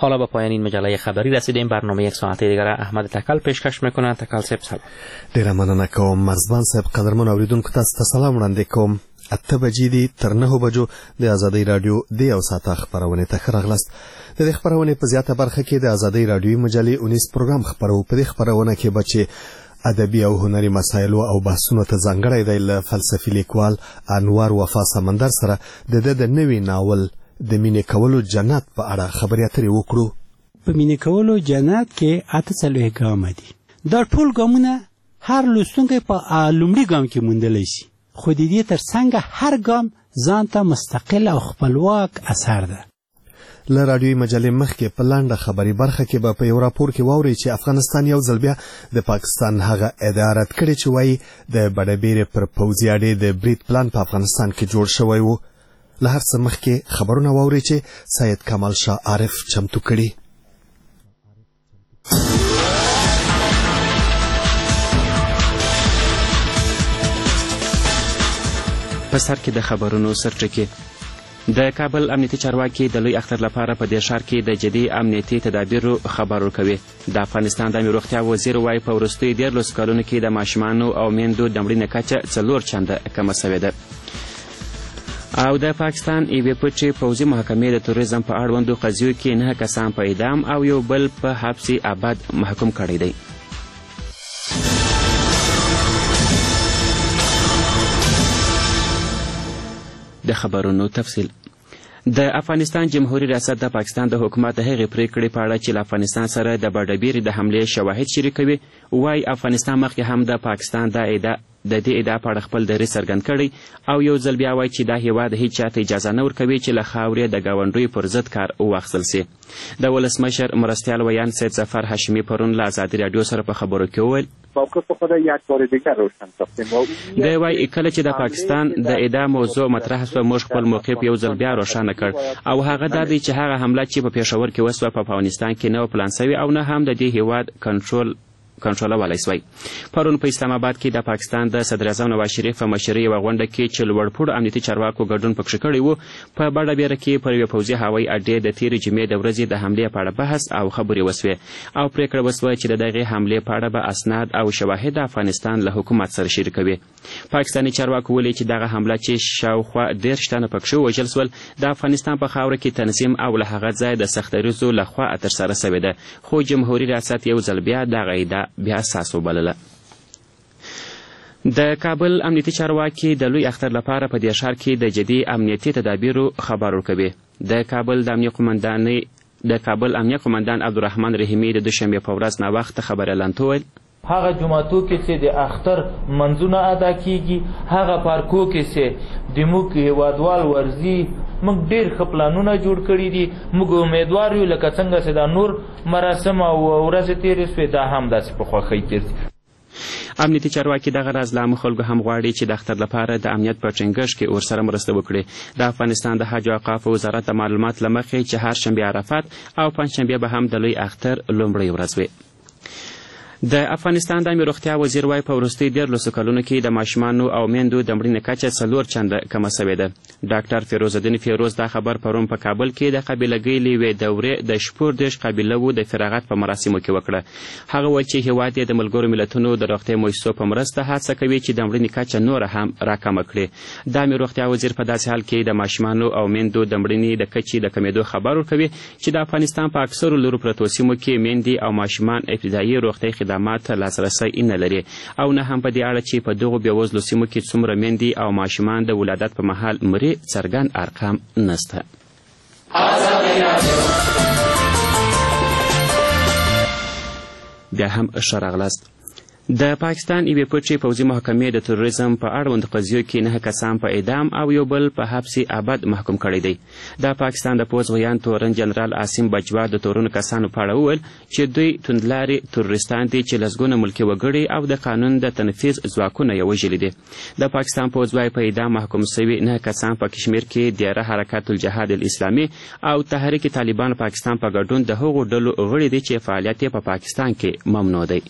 حالا به پایان این مجله خبری رسیدیم. برنامه یک ساعته دیگر احمد تکل پیشکش میکنه. تکل صاحب سلام. ډیره مننه کوم مرزبان صاحب. قدرمن اوریدونکو تاسو ته سلام وړاندې کوم. 8 بجې دي تر 9 بجو د ازادۍ رادیو د یو ساعت خبرونه ته راغلاست. د دې خبرونه په زیاته برخه کې د ازادۍ رادیو مجلې 19 پروګرام خبرو. په دې خبرونه کې بچي ادبي او هنري مسایل او بحثونه ته ځانګړی دی له فلسفي لیکوال انوار وفا سمندر سره د نوي ناول د مینې کولو جنت په اړه خبرې اترې وکړو. په مینې کولو جنت کې 8 ګام دي. دا ټول ګامونه هر لوستونکی په لومړي ګام کې موندلی شي، خو د دې تر څنګ هر ګام ځان ته مستقل او خپلواک اثر ده. له رادیوي مجلې مخکې په لنډه خبري برخه کې به په یو راپور کې واورئ چې افغانستان یو ځل بیا د پاکستان هغه ادعا رد کړې چې وایي د بډبیرې پر پوځي اډې د برید پلان په افغانستان کې جوړ شوی و. له هر څه مخکې خبرونه واورئ چې سید کمال شاه عارف چمتو کړي. په سر کې د خبرونو سرټکی. د کابل امنیتي چارواکي د لوی اختر لپاره په دې ښار کې د جدي امنیتي تدابیرو خبر ورکوي. د افغانستان د روغتیا وزیر وایي په وروستیو 14 کلونو کې د ماشومانو او میندو د مړینې کچه 4 چنده کمه شوې ده. او د پاکستان یوې پټې پوځي محکمې د توریزم په اړوندو قضیو کې 9 کسان په اعدام او یو بل په حبس ابد محکوم کړی دی. د خبرونو تفصیل. د افغانستان جمهوریت ریاست د پاکستان د حکومت هغې پریکړې په اړه چې له افغانستان سره د بډبیرې د حملې شواهد شریکوي وایي افغانستان مخکې هم د پاکستان د دې ادعا په اړه خپل دریځ څرګند کړی او یو ځل بیا وایي چې دا هیواد هیڅ چاته اجازه نه ورکوي چې له خاورې د ګاونډیو پر ضد کار واخیستل سي. د ولسمشر مرستیال ویان سید ظفر هاشمی پرون له ازادي راډیو سره په خبرو کې وویل دی وایي کله چې د پاکستان د ادعا موضوع مطرح شوه موږ خپل موقف یو ځل بیا روښانه کړ او هغه دا دی چې هغه حمله چې په پېښور کې وسوه په افغانستان کې نه و پلان سوي او نه هم د دې هیواد کنټرولولی سوی. پرون په اسلام آباد کې د پاکستان د صدراعظم نواز شریف په مشرۍ یوه غونډه کې چې لوړپوړو امنیتي چارواکو ګډون پکښې کړی و په بډبیره کې پر یوې پوځي هوایي اډې د تېرې جمعې د ورځې د حملې په اړه بحث او خبرې وسوې او پرېکړه وسوه چې د دغې حملې په اړه به اسناد او شواهد د افغانستان له حکومت سره شریکوي. پاکستاني چارواکو ویلي چې دغه حمله چې شاوخوا 10 تنه پکښې ووژل سول د افغانستان په خاوره کې تنظیم او له هغه ځایه د سختدریځو لخوا ترسره سوې ده، خو جمهوري ریاست یو ځل بیا دغه ادعا بیا اساس وبلله. د کابل امنیتي چارواکي د لوی اختر لپاره په دې ښار کې د جدي امنیتي تدابیرو خبر ورکوي. د کابل امنیه قمندان عبدالرحمن رحیمي د دوشنبې په ورځ ناوخته خبر اعلان وویل هغه جماعتو کې چې د اختر منځونه ادا کیږي، هغه پارکو کې چې د موږ هیوادوال ورزي موږ ډېر ښه پلانونه جوړ کړي دي. موږ امیدوار یو لکه څنګه چې دا نور مراسم او ورځې تېرې شوې دا هم داسې په خوښۍ تېر شي. امنیتي چارواکي دغه راز له عامو خلکو هم غواړي چې د اختر لپاره د امنیت په ټینګښت کې ورسره مرسته وکړي. د افغانستان د حج او اوقافو وزارت د معلومات له مخې چې هرشنبې عرفات او پنجشنبې به هم د لوی اختر لومړۍ ورځ وي. د افغانستان د روغتیا وزیر وایي په وروستیو 14 کلونو کې د ماشومانو او میندو د مړینې کچه 4 چنده کمه شوې ده. ډاکټر فیروز الدین فیروز دا خبر پرون په کابل کې د قبیلګۍ له یوې دورې د 14 قبیلو د فراغت په مراسمو کې وکړه. هغه وایي چې هیواد یې د ملګرو ملتونو د روغتیا مؤسسو په مرسته هڅه کوي چې د مړینې کچه نوره هم راکمه کړي. د روغتیا وزیر په داسې حال کې د ماشومانو او میندو د مړینې د کچې د کمیدو خبر ورکوي چې د افغانستان په اکثرو لرو پرتو سیمو کې میندې او ماشومان ابتدایي روغتیایي خدمات لاسرسی نه لري او نه هم په دې اړه چې په دغو بېوزلو سیمو کې څومره میندې او ماشومان د ولادت په مهال مري څرګند ارقام نشته. بیا هم ښه راغلاست. د پاکستان یوې پټې پوځي محکمې د تروریزم په اړوند قضیو کې 9 کسان په اعدام او یو بل په حبس ابد محکوم کړی دی. د پاکستان د پوځ ویان تورن جنرال عاصم بجوا د تورنو کسانو په اړه وویل چې دوی توندلارې تروریستان دي چې لسګونه ملکي وګړي او د قانون د تنفیذ ځواکونه یې وژلي دي. د پاکستان پوځ وایي په اعدام محکوم شوي 9 کسان په کشمیر کې دیره حرکت الجهاد الاسلامي او تحریک طالبان پاکستان په ګډون د هغو ډلو غړي دي چې فعالیت یې په پاکستان کې ممنوع دی.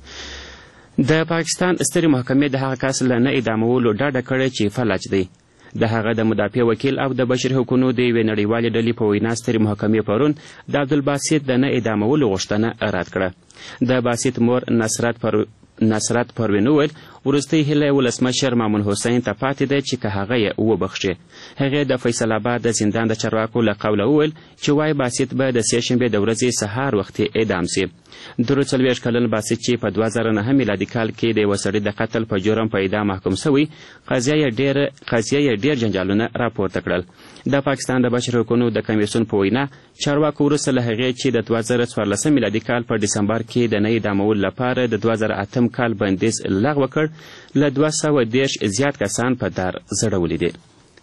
د پاکستان سترې محکمې د هغه کس له نه اعدامولو ډډه کړې چې فلج دی. د هغه د مدافع وکیل او د بشري حقوقو د یوې نړیوالې ډلې په وینا سترې محکمې پرون د عبدالباسط د نه اعدامولو غوښتنه رد کړه. د باسط مور نصرت پروین وویل وروستۍ هیله ولسمشر مامون حسین ته پاتې ده چې که هغه یې وبخښي. هغې د فیصل آباد د زندان د چارواکو له قوله وویل چې وایي باسط به د سهشنبې د ورځې سهار وختي اعدام سي. 43 کلن باسط چې په 2009 میلادي کال کې د یوه سړي د قتل په جرم په اعدام محکوم سوی، قضیه یې ډېر جنجالونه راپورته کړل. د پاکستان د بشري حقوقو د کمیسیون په وینا چارواکو وروسته له هغې چې د 2014 میلادي کال په ډسمبر کې د نه اعدامولو لپاره د 2008 کال بندیز لغوه کړ، له 210 زیات کسان په دار ځړولي دي.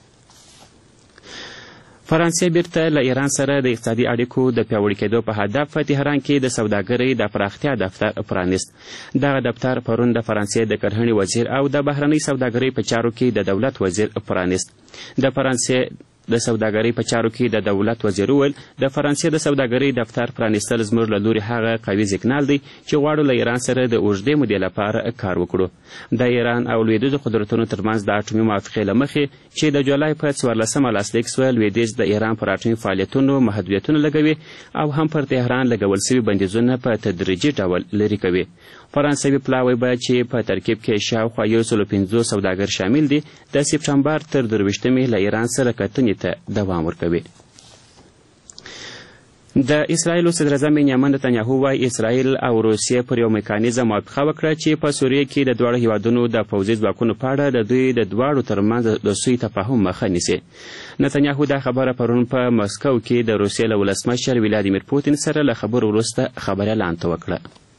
فرانسې بیرته له ایران سره د اقتصادي اړیکو د پیاوړي کېدو په هدف په تهران کې د سوداګرۍ د پراختیا دفتر پرانیست. دغه دفتر پرون د فرانسې د کرهڼې وزیر او د بهرنۍ سوداګرۍ په چارو کې د دولت وزیر پرانیست. د فرانسې د سوداګرۍ په چارو کې د دولت وزیر وویل د فرانسې د سوداګرۍ دفتر پرانیستل زموږ له لوري هغه قوي سیګنال دی چې غواړو له ایران سره د اوږدې مودې لپاره کار وکړو. د ایران او لویدیځو قدرتونو ترمنځ د اټومي موافقې له مخې چې د جولای په 14 لاسلیک سوه، لویدیځ د ایران پر اټومي فعالیتونو محدودیتونه لګوي او هم پر تهران لګول سوي بندیزونه په تدریجي ډول لرې کوي. فرانسوي پلاوی به چې په ترکیب کې شاوخوا 150 سوداګر شامل دي د سپټمبر تر 22 له ایران سره کتنې ته دوام ورکوي. د اسرایل صدر اعظم بنیامین نتنیاهو وایي اسرایل او روسیې پر یو میکانیزم موافقه وکړه چې په سوریه کې د دواړو هیوادونو د پوځي ځواکونو په اړه د دوی د دواړو ترمنځ د سوی تفاهم مخه نیسي. نتنیاهو دا خبره پرون په مسکو کې د روسیې له ولسمشر ولادیمیر پوتین سره له خبرو وروسته خبريالانو ته وکړه.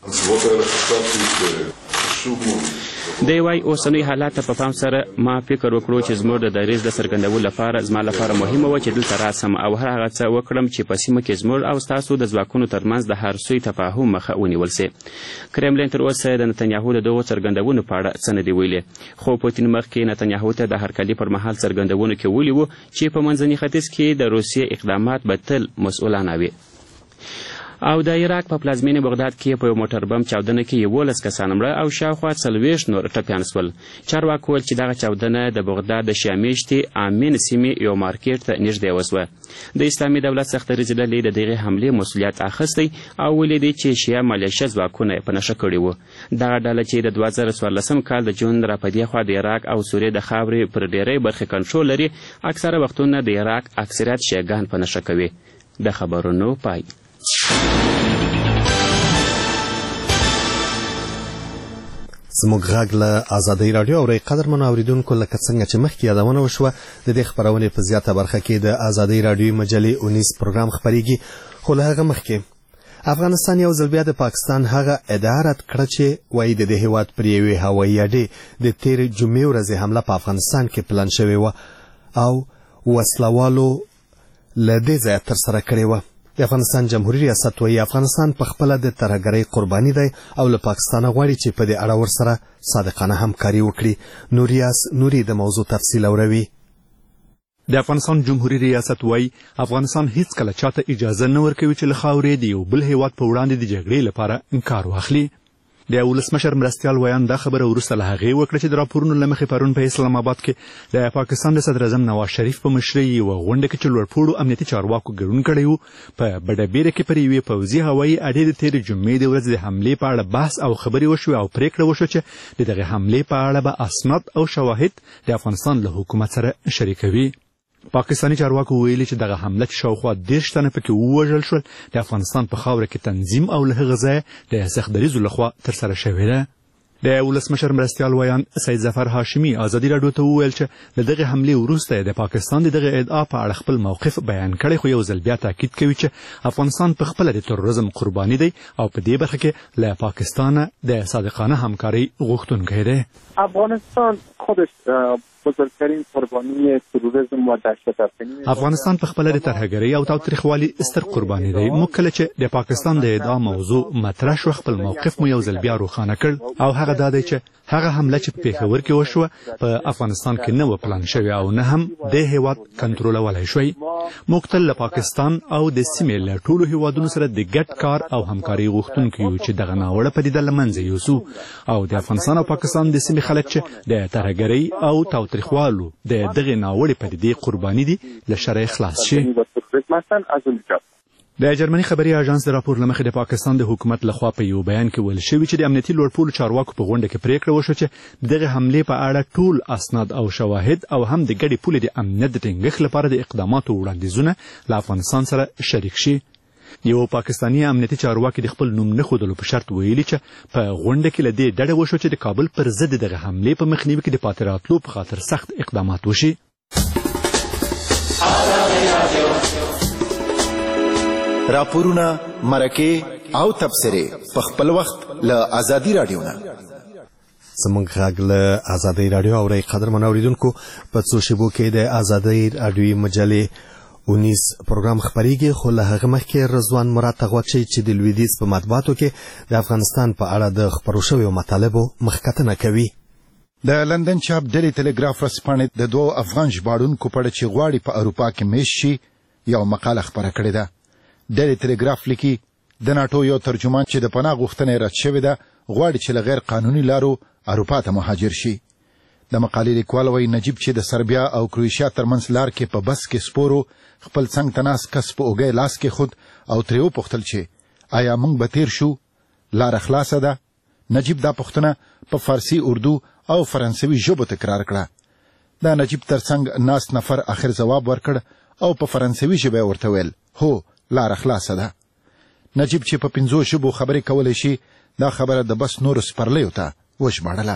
دی وایي اوسنۍ حالات په پام سره ما فکر وکړو چې زموږ د دریځ د څرګندولو لپاره زما لپاره مهمه وه چې دلته راسم او هر هغه څه وکړم چې په سیمه کې زموږ او ستاسو د ځواکونو ترمنځ د هر سوی تفاهم مخه ونیول سي. کرملین تر اوسه د نتنیاهو د دغو څرګندونو په اړه څه نه دي ویلي، خو پوتین مخکې نتنیاهو ته د هرکلي پر مهال څرګندونو کې ویلي وو چې په منځني ختیځ کې د روسیې اقدامات به تل مسؤلانه وي. او د عراق په پلازمینې بغداد کې په یو موټر بم چاودنه کې 11 کسان مړه او شاوخوا 40 نور ټپیان شول. چارواکو ویل چې دغه چاودنه د بغداد د شیا میشتې امین سیمې یو مارکیټ ته نږدې وسوه. د اسلامي دولت سختدریځې ډلې د دغې حملې مسؤلیت اخیستی او ویلي دي چې شیا مالیشه ځواکونه یې په نښه کړي وو. دغه ډله چې د 2014 کال د جون را په دې خوا د عراق او سوریې د خاورې پر ډیری برخې کنټرول لري، اکثره وختونه د عراق اکثریت شیعګان په نښه کوي. د خبرونو پای. زموږ غږ له ازادۍ راډیو او قدرمنو اوریدونکو لکه څنګه چې مخکې یادونه وشوه د دې خپرونې په زیاته برخه کې د ازادۍ راډیو مجلې 19 پروګرام خپریږي، خو له هغه مخکې افغانستان یو ځل بیا د پاکستان هغه ادعا رد کړه چې وایي د دې هیواد پر یوې هوایي اډې د تېرې جمعې ورځې حمله په افغانستان کې پلان شوې وه او وسلوالو له دې ځایه ترسره کړې وه. د افغانستان جمهوریت ریاست وایي افغانستان په خپله د ترهګرۍ قرباني دی او له پاکستانه غواړي چې په دې اړه ورسره صادقانه همکاري وکړي. نوریاس نوري د موضوع تفصیل اوروي. د افغانستان جمهوریت ریاست وایي افغانستان هیڅ کله چاته اجازه نه ورکوي چې له خاورې د یو بل هیواد په وړاندې د جګړې لپاره انکار واخلي. د ولسمشر مرستیال ویان دا خبره وروسته له هغې وکړه چې د راپورونو له مخې پرون په اسلام آباد کې د پاکستان د صدر اعظم نواز شریف په مشرۍ یوه غونډه کې چې لوړپوړو امنیتي چارواکو ګډون کړی و په بډهبیره کې پر یوې پوځي هوایي اډې د تېرې جمعې د ورځې د حملې په اړه بحث او خبرې وشوې او پرېکړه وشوه چې د دغې حملې په اړه به اسناد او شواهد د افغانستان له حکومت سره شریکوي. پاکستاني چارواکو ویلي چې دغه حمله چې شاوخوا 10 تنه پکې ووژل شول د افغانستان په خاوره کې تنظیم او له هغه ځایه د سختدریځو لخوا ترسره شوې ده. د ولسمشر مرستیال ویان سید ظفر هاشمي ازادي راډیو ته وویل چې له دغه حملې وروسته د پاکستان دغه ادعا په اړه خپل موقف بیان کړی، خو یو ځل بیا تاکید کوي چې افغانستان په خپله د تروریزم قرباني دی او په دې برخه کې له پاکستان د صادقانه همکارۍ غوښتونکی دی. افغانستان خودش بزرگترین قربانی تروریسم و دهشت‌افکنی افغانستان په خپله د ترهګرۍ او تاوتریخوالي ستر قرباني دی. موږ کله چې د پاکستان د ادعا موضوع مطرح شو خپل موقف مو یو ځل بیا روښانه کړ او هغه دا دی چې هغه حمله چې په پېښور کې وشوه په افغانستان کې نه و پلان شوې او نه هم د هیواد کنټرولولی شوی. موږ تل له پاکستان او د سیمې له ټولو هیوادونو سره د ګډ کار او همکارۍ غوښتونکي یو چې دغه ناوړه پدیده له منځه یوسو او د افغانستان او پاکستان د سیمې خلک چې د ترهګرۍ او تاوتریخوالو د دغې ناوړې پدیدې قرباني دي له شره خلاص شي. د جرمني خبري اژانس د راپور لمخې د پاکستان د حکومت لخوا په یو بیان کې ویل شوی چې د امنیتي لوړپوړو چارواکو په غونډه کې پریکړه وشوه چې دغه حملې په اړه ټول اسناد او شواهد او هم د ګډې پولې د امنیت د ټینګښت لپاره د اقداماتو وړاندیزونه له افغانستان سره شریک شي. یو پاکستاني امنیتي چارواکي د خپل نوم نه ښودلو په شرط ویلي چې په غونډه کې له دې ډډه وشوه چې د کابل پر ضد دغه حملې په مخنیوي کې د پاتې راتلو په خاطر سخت اقدامات وشي. راپورونه، مرکې او تبصرې په خپل وخت له ازادي راډیو نه. زموږ غږ له ازادي راډیو اورئ. قدرمنو اوریدونکو، په څو شیبو کې د ازادي راډیوي مجلې 19 پروګرام خبريږي، خو له هغه مخکې رضوان مراد تغوچی چې د لویدیځ په مطبوعاتو کې د افغانستان په اړه د خبرو شویو مطالبو مخکتنه کوي. د لندن چاپ ډیلی ټلګراف ورځپاڼې د دوه افغان ژباړونکو په اړه چې غواړي په اروپا کې میشت شي یو مقاله خپره کړې ده. ډیلی ټلګراف لیکي د ناټو یو ترجمان چې د پناه غوښتنې رد شوې ده غواړي چې له غیر قانوني لارو اروپا ته مهاجر شي. د مقالې لیکوال وایي نجیب چې د سربیا او کروشیا ترمنځ لار کې په بس کې سپورو خپل څنګ ته ناست کس په اوږه لاس کې خود او ترې وپوښتل چې آیا موږ به تیر شو، لاره خلاصه ده؟ نجیب دا پوښتنه په فارسي، اردو او فرانسوي ژبو تکرار کړه. دا نجیب ترڅنګ ناست نفر اخر ځواب ورکړ او په فرانسوي ژبه ورته ویل هو لاره خلاصه ده. نجیب چې په 5 ژبو خبرې کولی شي دا خبره د بس نورو سپرلیو ته وژباړله.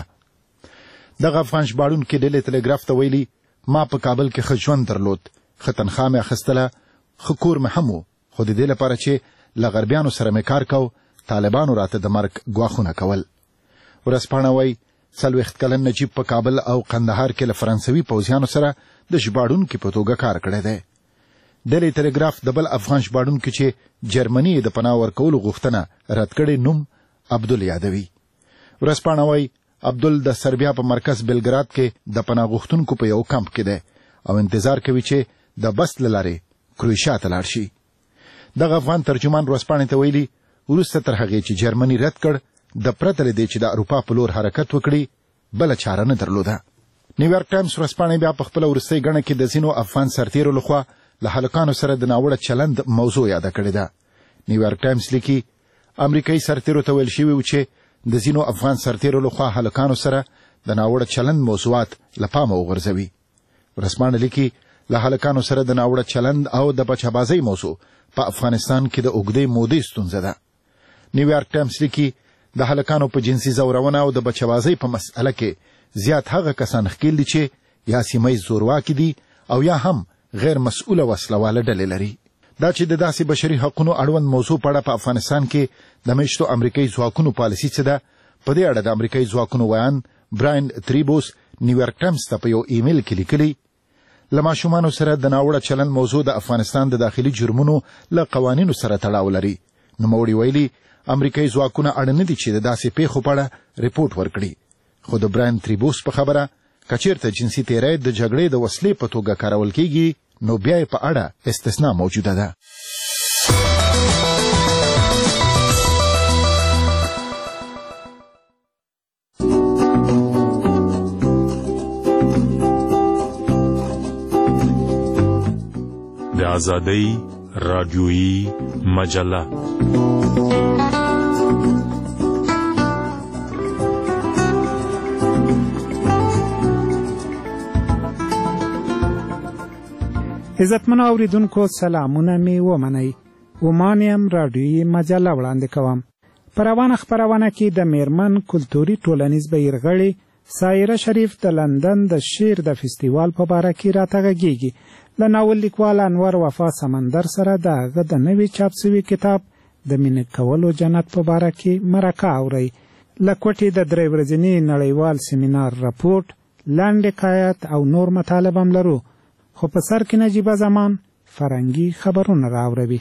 دغه افغان ژباړونکي ډیلی ټلګراف ته ویلي ما په کابل کې ښه ژوند درلود، ښه تنخوا مې اخیستله، ښه کور مې هم و، خو د دې لپاره چې له غربیانو سره مې کار کو طالبانو راته د مرګ ګواښونه کول. ورځپاڼه وایي 40 کلن نجیب په کابل او قندهار کې له فرانسوي پوځیانو سره د ژباړونکي په توګه کار کړی دی. ډیلی ټلګراف د بل افغان ژباړونکي چې جرمني د پناه ورکولو غوښتنه رد کړې نوم عبدل یادوي. ورځپاڼه وایي عبدل د سربیا په مرکز بلګراد کې د پناه غوښتونکو په یو کمپ کې دی او انتظار کوي چې د بس له لارې کروشیا ته لاړ شي. دغه افغان ترجمان ورځپاڼې ته ویلي وروسته تر هغې چې جرمني رد کړ د پرته له دې چې د اروپا په لور حرکت وکړي بله چاره نه درلوده. نیویارک ټایمز ورځپاڼې بیا په خپله وروستۍ ګڼه کې د ځینو افغان سرتیرو لخوا له هلکانو سره د ناوړه چلند موضوع یاده کړې ده. نیویارک ټایمز لیکي امریکایي سرتیرو ته ویل شوي و چې د ځینو افغان سرتیرو لخوا هلکانو سره د ناوړه چلند موضوعات له پامه وغورځوي. ورځپاڼه لیکي له هلکانو سره د ناوړه چلند او د بچه‌بازۍ موضوع په افغانستان کې د اوږدې مودې ستونزه ده. نیویارک ټایمز لیکي د هلکانو په جنسي ځورونه او د بچه‌بازۍ په مسئله کې زیات هغه کسان ښکېل دي چې یا سیمه ییز زورواکي دي او یا هم غیر مسؤله وسلواله ډلې لري. دا چې د داسې بشري حقونو اړوند موضوع په اړه په افغانستان کې د میشتو امریکایي ځواکونو پالیسي څه ده، په دې اړه د امریکایي ځواکونو ویان براین تریبوس نیویارک ټایمز ته په یو ایمیل کې لیکلي له ماشومانو سره د ناوړه چلند موضوع د افغانستان د داخلي جرمونو له قوانینو سره تړاو لري. نوموړي ویلي امریکایي ځواکونه اړ نه دي چې د داسې پیښو په اړه ریپورټ ورکړي. خو د براین تریبوس په خبره که چیرته جنسي تیری د جګړې د وسلې په توګه کارول کیږي نو بیا یې په اړه استثنا موجوده ده. د آزادۍ راډیویي مجله عزتمنو اوریدونکو سلامونه می ومنئ. ومانیم راډیویي مجله وړاندې کوم. په روانه خپرونه کې د میرمن کلتوري ټولنیز بهیرغړي سایره شریف د لندن د شعر د فستیوال په باره کې راته غږیږي. له ناول لیکوال انور وفا سمندر سره د هغه د نوي چاپ سوي کتاب د مینې کولو جنت په باره کې مرکه اورئ. له کوټې د 3 ورځني نړیوال سیمینار راپورټ، لنډ حکایت او نور مطالب هم لرو. خو په سر کې نجیبه زمان فرنګي خبرونه راوړوي.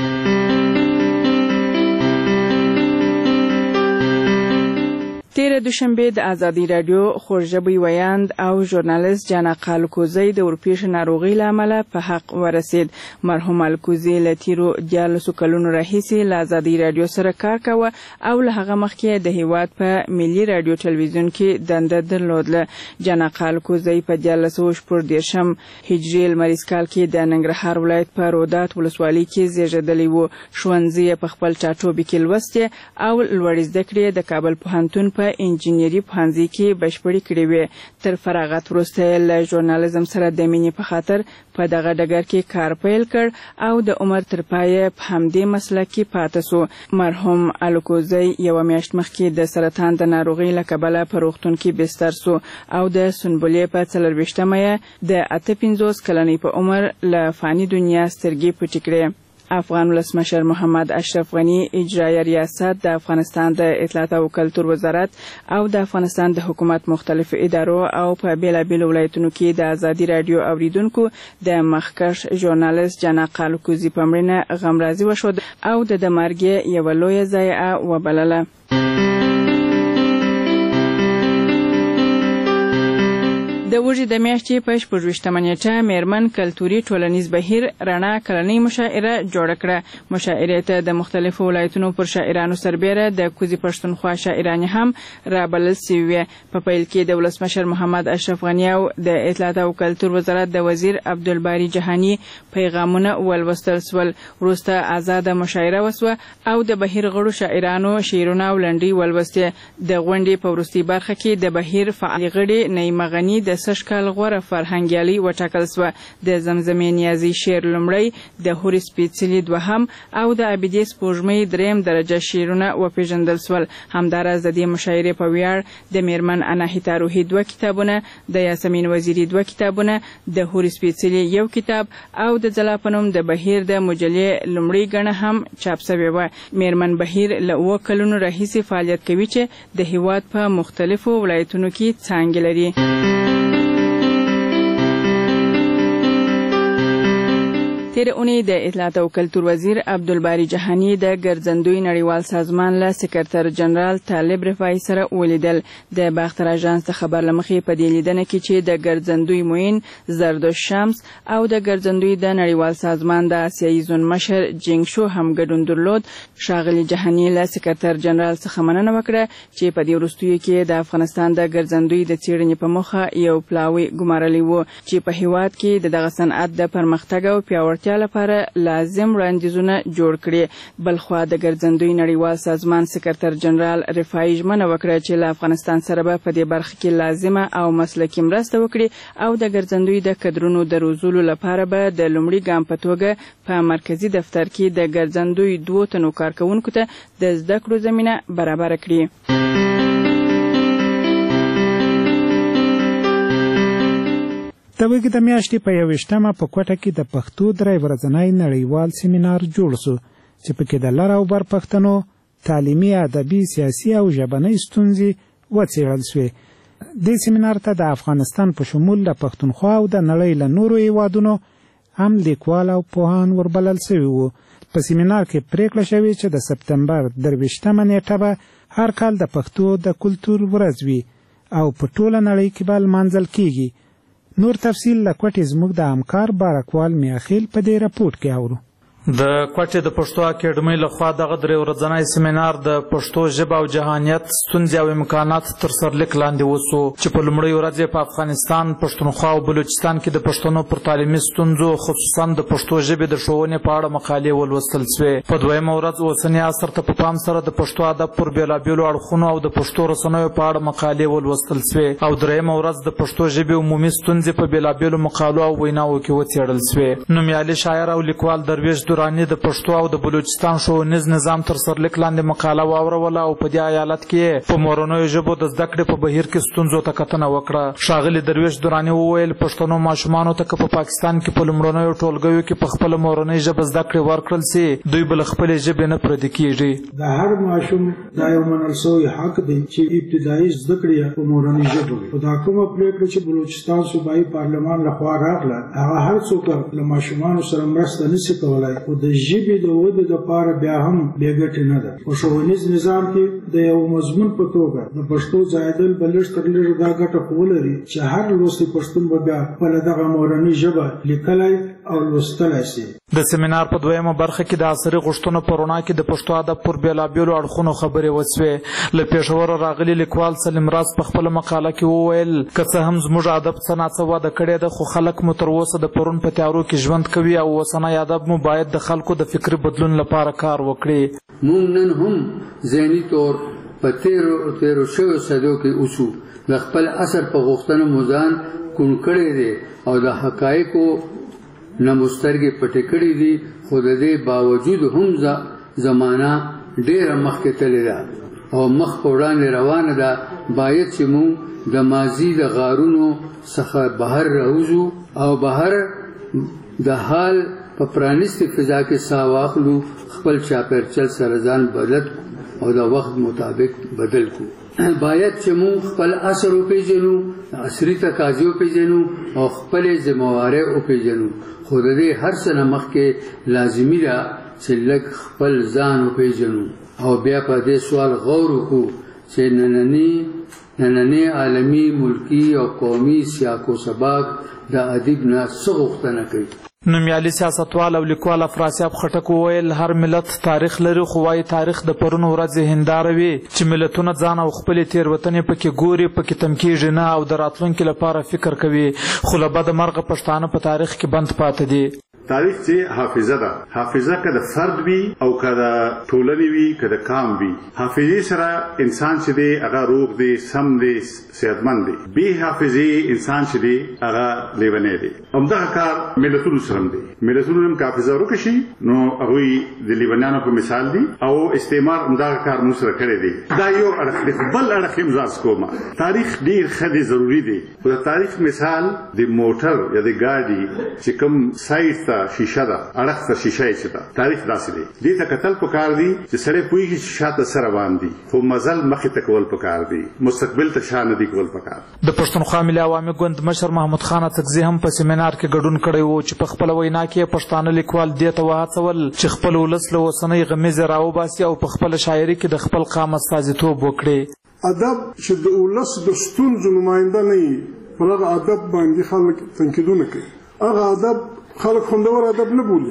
تیر دوشنبه د ازادي رادیو خورژبي ویاند او ژورنالیست جانا قالکوزی د ورپېښ ناروغۍ له امله په حق ورسید. مرحوم الکوزی له تیرو 14 کلونو راهیسې له ازادي رادیو سره کار کاوه او له هغه مخکې د هیواد په ملي رادیو ټلویزیون کې دنده درلودله. جانا قالکوزی په 1440 هجري لمریز کال کې د ننګرهار ولایت په رودات ولسوالۍ کې زیږېدلی و. ښوونځي په خپل ټاټوبي کې لوستې او لوړې زده کړې د کابل پوهنتون په انجینري پوهنځي کې بشپړې کړې وې. تر فراغت وروسته له ژورنالیزم سره د مینې په خاطر په دغه ډګر کې کار پیل کړ او د عمر تر پایه په همدې مسلک کې پاتې سو. مرحوم الکوزی یوه میاشت مخکې د سرطان د ناروغۍ له کبله په روغتون کې بستر سو او د سنبلې په 24مه د 58 کلنۍ په عمر له فاني دنیا سترګې پټې کړې. افغان ولسمشر محمد اشرف غنی اجرایه ریاست د افغانستان د اطلاعات او کلتور وزارت او د افغانستان د حکومت مختلف ادارو او په بیلابیلو ولایتونو کې د ازادي رادیو اوریدونکو د مخکښ ژورنالیست جانا قالکوزی په مړینه غمرازي وښود او د مرګ یوه لویه ضایعه وبلله. د وژې د میاشتې په 26مه نیټه میرمن کلتوري ټولنیز بهیر رڼا کلنۍ مشاعره جوړه کړه. مشاعرې ته د مختلفو ولایتونو پر شاعرانو سربیره د کوزي پښتونخوا شاعرانې هم رابلل سوي وې. په پیل کې د ولسمشر محمد اشرف غنی او د اطلاعات او کلتور وزارت د وزیر عبدالباری جهانی پیغامونه ولوستل سول. وروسته آزاده مشاعره وسوه او د بهیر غړو شاعرانو شعرونه او لنډۍ ولوستې. د غونډې په وروستۍ برخه کې د بهیر فعال غړي نعیمه غنی د سشکال غوره فرهنګیالي وټاکل سوه. د زمزمې نیازي شعر لومړی، د هورې سپېڅلي دوهم او د عابدې سپوږمۍ دریم درجه شعرونه وپېژندل سول. همداراز د دې مشاعرې په ویاړ د میرمن اناهیتا روحي 2 کتابونه، د یاسمین وزیري 2 کتابونه، د هورې سپېڅلي 1 کتاب او د ځلا په نوم د بهیر د مجلې لومړۍ ګڼه هم چاپ سوې وه. میرمن بهیر له 7 کلونو راهیسې فعالیت کوي چې د هیواد په مختلفو ولایتونو کې څانګې لري. تیر اونۍ د اطلاعات او کلتور وزیر عبدالباری جهانی د ګرځندوی نړیوال سازمان له سکرتر جنرال طالب رفاعي سره ولیدل. د باختر اژانس د خبر له مخې په دې لیدنه کې چې د ګرځندوی معین زردوش شمس او د ګرځندوی د نړیوال سازمان د آسیایي زون مشر جینګ شو هم ګډون درلود. ښاغلي جهانی له سکرتر جنرال څخه مننه وکړه چې په دې وروستیو کې د افغانستان د ګرځندوی د څېړنې په موخه یو پلاوی ګمارلی و چې په هیواد کې دغه صنعت د پرمختګ او پیاوړتیا لپاره لازم وړاندیزونه جوړ کړي. بلخوا د ګرځندوی نړیوال سازمان سکرتر جنرال رفاعي ژمنه وکړه چې له افغانستان سره به په دې برخه کې لازمه او مسلکي مرسته وکړي او د ګرځندوی د کدرونو د روزلو لپاره به د لومړي ګام په توګه په مرکزي دفتر کې د ګرځندوی 2 تنو کارکوونکو ته د زده کړو زمینه برابر کړي. د وګړي د میاشتې په 21مه په کوټه کې د پښتو 3 ورځنی نړیوال سیمینار جوړ شو چې پکې د لر او بر پښتنو تعلیمي، ادبي، سیاسي او ژبنۍ ستونزې وڅېړل شوې. دې سیمینار ته د افغانستان په شمول د پښتونخوا او د نړۍ له نورو هیوادونو هم لیکوال او پوهان وربلل شوي وو. په سیمینار کې پریکړه شوې چې د سپتمبر 23مه نیټه به هر کال د پښتو د کلتور ورځ وي او په ټوله نړۍ کې به لمانځل کیږي. نور تفصیل له کوټې زموږ د همکار بارکوال میاخیل په دې راپورټ کې اورو. د کوټې د پښتو اکیډمۍ لخوا دغه 3 ورځنی سیمینار د پښتو ژبه او جهانیت ستونزې او امکانات تر سرلیک لاندې وسو چې په لومړۍ ورځ په افغانستان، پښتونخوا او بلوچستان کې د پښتنو پر تعلیمي ستونزو خصوصا د پښتو ژبې د ښوونې په اړه مقالې ولوستل شوې. په 2مه ورځ اوسني عصر ته په پام سره د پښتو ادب پر بیلابیلو اړخونو او د پښتو رسنیو په اړه مقالې ولوستل شوې او 3مه ورځ د پښتو ژبې عمومي ستونزې په بیلابیلو مقالو او ویناوو کې وڅېړل شوې. نومیالي شاعر او لیکوال درویش درانی د پښتو او د بلوچستان ښوونیز نظام تر سرلیک لاندې مقاله واوروله او په دې ایالت کې په مورنیو ژبو د زده کړې په بهیر کې ستونزو ته کتنه وکړه. ښاغلي درویش درانی وویل پښتنو ماشومانو ته که په پاکستان کې په لومړنیو ټولګیو کې په خپله مورنۍ ژبه زده کړې ورکړل سي دوی به له خپلې ژبې نه پردي کیږي. د هر ماشوم دا یو منل سوی حق دی چې ابتدایي زده کړې په مورنۍ ژبه وي. خو دا کومه پرېکړه چې بلوچستان صوبایي پارلمان لخوا راغله هغه هر څوک له ماشومانو سره مرسته نشي کولای خو د ژبې د ودې لپاره بیا هم بې ګټې نه ده. په ښوونیز نظام کې د یو مضمون په توګه د پښتو ځایېدل به لږ تر لږه دا ګټه خو ولري چې هر لوستی پښتون به بیا خپله دغه مورنۍ ژبه لیکلی او لوستلی شي. د سیمینار په دویمه برخه کې د عصري غوښتنو په رڼا کې د پښتو ادب پر بېلابېلو اړخونو خبرې وسوې. له پېښوره راغلي لیکوال سلیم راز په خپله مقاله کې وویل که څه هم زموږ ادب څه ناڅه وده کړې ده خو خلک مو تر اوسه د پرون په تیارو کې ژوند کوي او اوسنی ادب مو باید د خلکو د فکري بدلون لپاره کار وکړي. موږ نن هم ذهني طور په تیرو شویو صدیو کې اوسو. د خپل عصر په غوښتنو مو ځان کوڼ کړی دی او د حقایقو نه مو سترګې پټې کړې دي، خو د دې باوجود هم زمانه ډېره مخکې تللې ده او مخ په وړاندې روانه ده. باید چې موږ د ماضي د غارونو څخه بهر راوځو او بهر د حال په پرانیستې فضا کې ساه واخلو، خپل چاپېرچل سره ځان بدل او د وخت مطابق بدل کړو. باید چې موږ خپل عصر وپېژنو، عصري تقاضې وپېژنو او خپلې ذمهوارۍ وپېژنو، خو د دې هر څه نه مخکې لازمي ده چې لږ خپل ځان وپېژنو او بیا په دې سوال غور وکړو چې نننی عالمي، ملکي او قومي سیاق و سباق د ادب نه څه غوښتنه کوي. نومیالي سیاستوال او لیکوال افراسیاب خټک وویل هر ملت تاریخ لري، خو وایي تاریخ د پرون ورځې هنداره وي چې ملتونه ځان او خپلې تېروتنې پکې ګوري، پکې تم کېږي نه او د راتلونکي لپاره فکر کوي. خو له بده مرغه پښتانه په تاریخ کې بند پاتې دي. تاریخ چې حافظه ده، حافظه که د فرد وي او که د ټولنې وي که د قام وي، حافظې سره انسان چې دی هغه روغ دی، سم دی، صحتمند دی. بې حافظې انسان چې دی هغه لیونی دی. همدغه کار ملتونو سره هم دی. ملتونو هم که حافظه ورکه شي نو هغوی د لیونیانو په مثال دي او استعمار همدغه کار موږ سره کړی دی. دا یو اړخ دی. بل اړخ یې مزاز کومه تاریخ ډېر ښه دی، ضروري دی. خو د تاریخ مثال د موټر یا د ګاډي چې کوم سایډ ته شیشه ده، اړخ ته شیشه یې چې ده، تاریخ داسې دی. دې ته کتل پکار دي چې سړی پوهېږي چې شاته څه روان دي، خو مزل مخې ته کول پکار دي، مستقبل ته شا نه دي کول پکار. د پښتونخوا ملي عوامي ګوند مشر محمود خان اڅکزي هم په سیمینار کې ګډون کړی و چې په خپله وینا کې پښتانه لیکوال دې ته وهڅول چې خپل ولس له اوسنۍ غمیزې راوباسي او په خپله شاعري کې د خپل قام استازیتوب وکړي. ادب چې د ولس د ستونزو نماینده نه وي، پر هغه ادب باندې خلک تنقیدونه کوي. هغه ادب خلک خوندور ادب نه بولي.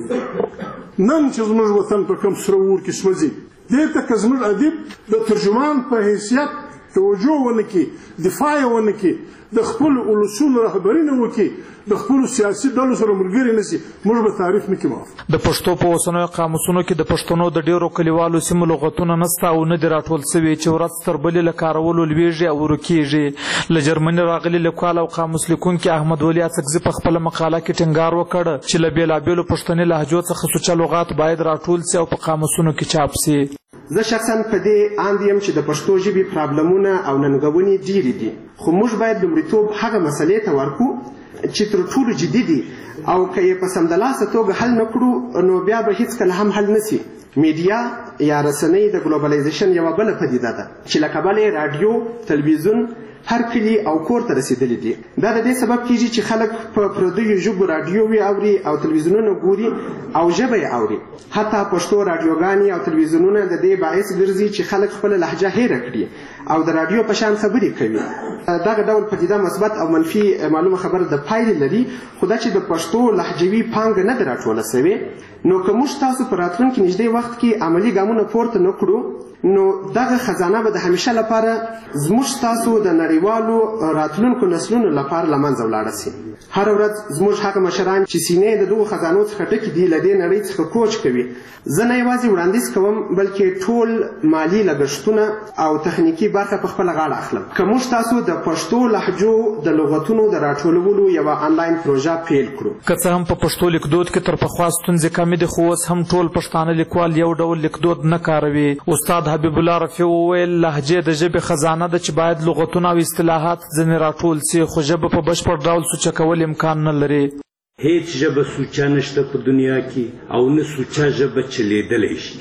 نن چې زموږ وطن په کوم سره اور کې سوځي، دې ته که زموږ ادب د ترجمان په حیثیت توجه ونه کړي، دفاع یې ونه کړي، د خپلو ولسونو رهبري نه وکړي، د خپلو سیاسي ډلو سره ملګري نه شي، موږ به تعریف نه کړي معاف. د پښتو په اوسنیو قاموسونو کې د پښتنو د ډېرو کلیوالو سیمو لغتونه نسته او نه دي راټول سوي چې ورځ تر بلې له کارولو لویږي او ورکېږي. له جرمني راغلي لیکوال او قاموس لیکونکي احمد ولي اڅکزي په خپله مقاله کې ټینګار وکړ چې له بېلابېلو پښتني لهجو څخه سوچه لغات باید راټول سي او په قاموسونو کې چاپ سي. زه شخصا په دې اند یم چې د پښتو ژبې پرابلمونه او ننګونې ډېرې دي، خو موږ باید لومړیتوب هغه مسلې ته ورکړو چې تر ټولو جدي دي او که یې په سمدلاسه توګه حل نه کړو نو بیا به هیڅکله هم حل نه سي. میډیا یا رسنۍ د ګلوبلایزیشن یوه بله پدیده ده چې له کبله یې راډیو، تلویزیون هر کلي او کور ته رسیدلي دي. دا د دې سبب کیږي چې خلک په پردیو ژبو راډیووي اوري او تلویزیونونه ګوري او ژبه یې اوري. حتی پښتو راډیوګانې او تلویزیونونه د دې باعث ګرځي چې خلک خپله لهجه هیره کړي او د راډیو په شان خبرې کوي. دغه ډول پدیده مثبت او منفي معلومه خبره د پایلې لري، خو دا چې د پښتو لهجوي پانګه نه ده راټوله سوې، نو که موږ تاسو په راتلونکي نږدې وخت کې عملي ګامونه پورته نه کړو نو دغه خزانه به د همیشه لپاره زموږ ستاسو د نړیوالو راتلونکو نسلونو لپاره له منځه ولاړه سي. هره ورځ زموږ هغه مشران چې سینې د دغو خزانو څخه ډکې دي له دې نړۍ څخه کوچ کوي. زه نه یوازې وړاندیز کوم بلکې ټول مالي لګښتونه او تخنیکي برخه په خپله غاړه اخلم که موږ تاسو د پښتو لهجو د لغتونو د راټولولو یوه آنلاین پروژه پیل کړو. که څه هم په پښتو لیکدود کې تر پخوا ستونزې کمې دي، خو اوس هم ټول پښتانه لیکوال یو ډول لیکدود نه کاروي. استاد حبیب الله رفیع وویل لهجې د ژبې خزانه ده چې باید لغتونه او اصطلاحات ځینې راټول سي، خو ژبه په بشپړ ډول سوچه کول امکان نه لري. هیڅ ژبه سوچه نشته په دنیا کې او نه سوچه ژبه چلیدلی شي.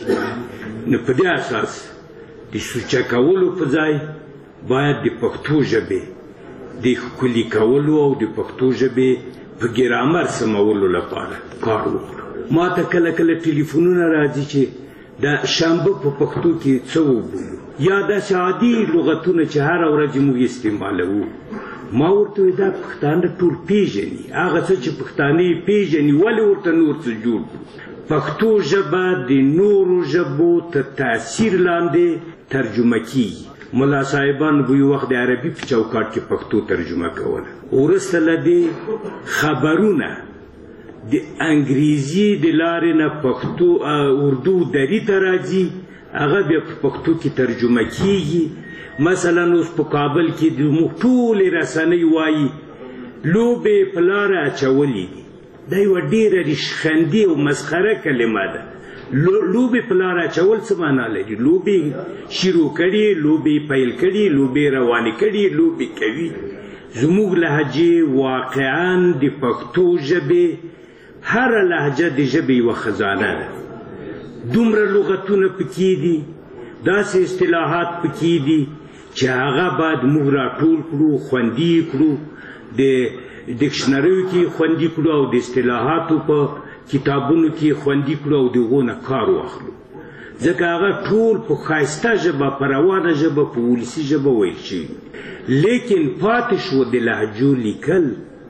نو په دې اساس د سوچه کولو په ځای باید د پښتو ژبې د ښکلي کولو او د پښتو ژبې په ګرامر سمولو لپاره کار وکړو. ما ته کله کله ټلیفونونه راځي چې د شنبه په پښتو کې څه وبولو یا داسې عادي لغتونه چې هره ورځ موږ استعمالوو. ما ورته ویل دا پښتانه ټول پیژني، هغه څه چې پښتانه یې پیژني ولې ورته نور څه جوړ کړو. پښتو ژبه د نورو ژبو تر تاثیر لاندې ترجمه کیږي. ملا صاحبان به یو وخت د عربي په چوکاټ کې پښتو ترجمه کوله. وروسته له دې خبرونه د انګریزي د لارې نه پښتو اردو دري ته راځي، هغه بیا په پښتو کې ترجمه کیږي. مثلا اوس په کابل کې د موږ ټولې رسنۍ وایي لوبې په لاره اچولې دي. دا یوه ډېره ریشخندي او مسخره کلمه ده. لوبې په لاره اچول څه معنا لري؟ لوبې شروع کړي، لوبې پیل کړي، لوبې روانې کړي، لوبې کوي. زموږ لهجې واقعا د پښتو ژبې هره لهجه د ژبې یوه خزانه ده. دومره لغتونه پکې دي، داسې اصطلاحات پکې دي چې هغه باید موږ راټول کړو، خوندي کړو، د ډکشنریو کې خوندي کړو او د اصطلاحاتو په کتابونو کې خوندي کړو او د هغو نه کار واخلو. ځکه هغه ټول په ښایسته ژبه، په روانه ژبه، په ولسي ژبه ویل شوي. لیکن پاتې شو د لهجو لیکل،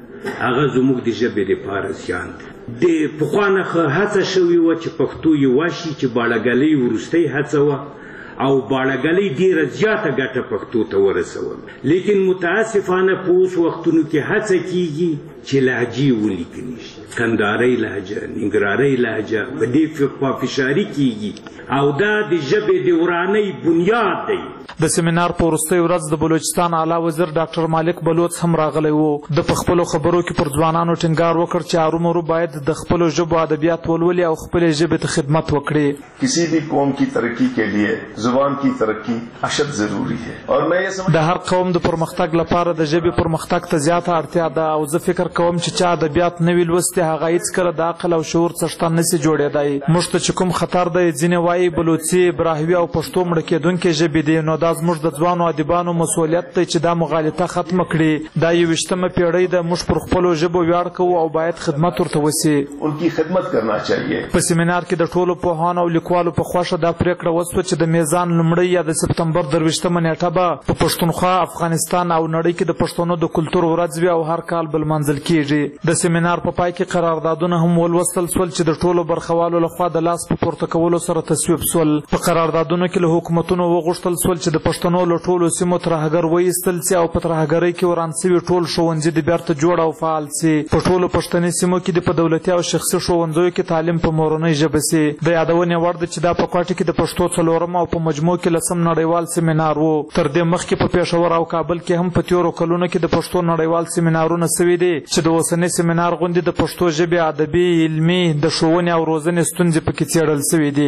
هغه زموږ د ژبې دپاره زیان دی. د پخوا نه هڅه شوې وه چې پښتو یې وشي، چې باړهګلۍ وروستۍ هڅه وه او باړهګلۍ ډېره زیاته ګټه پښتو ته ورسول. لیکن متاسفانه په اوس وختونو کې هڅه کیږي چې لهجې ولیکل شي. کندهارۍ لهجه، ننګرهارۍ لهجه، په دې فشاري کیږي او دا د ژبې د ورانۍ بنیاد دی. د سیمینار په وروستۍ ورځ د بلوچستان اعلی وزیر ډاکټر مالک بلوڅ هم راغلی و. د په خپلو خبرو کې پر ځوانانو ټینګار وکړ چې ارومرو باید د خپلو ژبو ادبیات ولولي او خپلې ژبې ته خدمت وکړي. کسی بھی قوم کی ترقی کے لیے زبان کی ترقی اشد ضروری ہے اور میں یہ د هر قوم د پرمختګ لپاره د ژبې پرمختګ ته زیاته اړتیا ده او زه فکر کوم چې چا ادبیات نه وي لوستي هغه هېڅکله د عقل او شعور څښتن نسي جوړېدی. موږ ته چې کوم خطر دی ځینې وایي بلوڅي، براهوي او پښتو مړه کېدونکې ژبې دي، نو دا زموږ د ځوانو ادیبانو مسؤلیت دی چې دا مغالطه ختمه کړي. دا 21مه پیړۍ ده، موږ پر خپلو ژبو ویاړ کوو او باید خدمت ورته وسي. ان کی خدمت کرنا چاہیے. په سیمینار کې د ټولو پوهانو او لیکوالو په خوښه دا پریکړه وسوه چې د میزان لومړۍ یا د سپتمبر 23مه نیټه به په پښتونخوا، افغانستان او نړۍ کې د پښتنو د کلتور ورځ وي او هر کال به لمانځل کیږي. د سیمینار په پای کې قراردادونه هم ولوستل سول چې د ټولو برخوالو لخوا د لاس په پورته کولو سره تصویب سول. په قراردادونو کې له حکومتونو وغوښتل سول چې د پښتنو له ټولو سیمو ترهګر وایستل سي او په ترهګرۍ کې وران سوي ټول ښوونځي د بیرته جوړ او فعال سي. په ټولو پښتني سیمو کې د په دولتي او شخصي ښوونځیو کې تعلیم په مورنۍ ژبه سي. د یادونې وړ ده چې دا په کوټه کې د پښتو 4 او په مجموع کې 10 نړیوال سیمینار و. تر دې مخکې په پېښور او کابل کې هم په تېرو کلونو کې د پښتو نړیوال سیمینارونه سوي دي چې د اوسني سیمینار غوندې د پښتو ژبې ادبي، علمي، د ښوونې او روزنې ستونزې پکې څېړل سوي دي.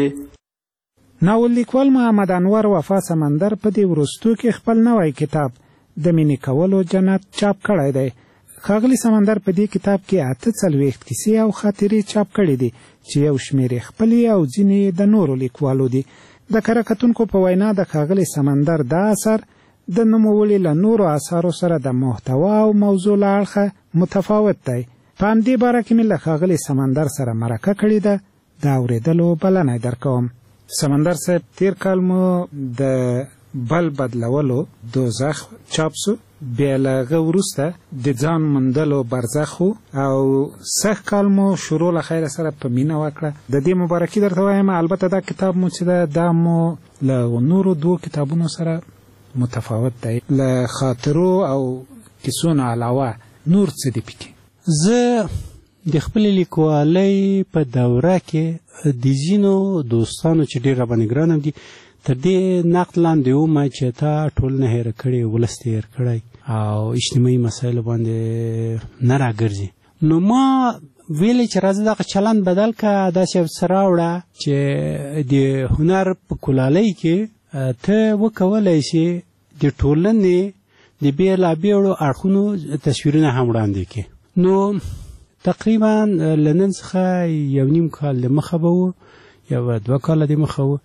ناول لیکوال محمد انور وفا سمندر په دې وروستو کې خپل نوی کتاب د مینې کولو جنت چاپ کړی دی. ښاغلي سمندر په دې کتاب کې 48 کیسې او خاطرې چاپ کړي دي چې یو شمېر یې خپلې او ځینې د نورو لیکوالو دي. د کره کتونکو په وینا د ښاغلي سمندر دا اثر د نوموړي له نورو اثارو سره د محتوا او موضوع له اړخه متفاوت دی. په همدې باره کې مې له ښاغلي سمندر سره مرکه کړې ده، د اورېدلو بلنه درکوم. سمندر صاحب، تیر کال مو د بل بدلولو دوزخ چاپ سو، بیا له هغه وروسته د ځان موندلو برزخ او سږ کال مو شروع له خیره سره په مینه وکړه. د دې مبارکي درته وایم. البته دا کتاب مو چې ده دا مو له نورو 2 کتابونو سره متفاوت دی. له خاطرو او کیسو نه علاوه نور څه دي پکې؟ زه د خپلې لیکوالۍ په دوره کې د ځینو دوستانو چې ډېر راباندې ګران دي تر دې نقد لاندې ومه چې تا ټولنه هېره کړې، ولس دې هېر کړی او اجتماعي مسایلو باندې نه راګرځي. نو ما ویلې چې راځه دغه چلند بدل کړه، داسې یو څه راوړه چې د هنر په کلالۍ کې ته وکولی شې د ټولنې د بېلابېلو اړخونو تصویرونه هم وړاندې کړې. نو تقریبا له نن څخه 1.5 کال دمخه به و یا 2 کاله دمخه و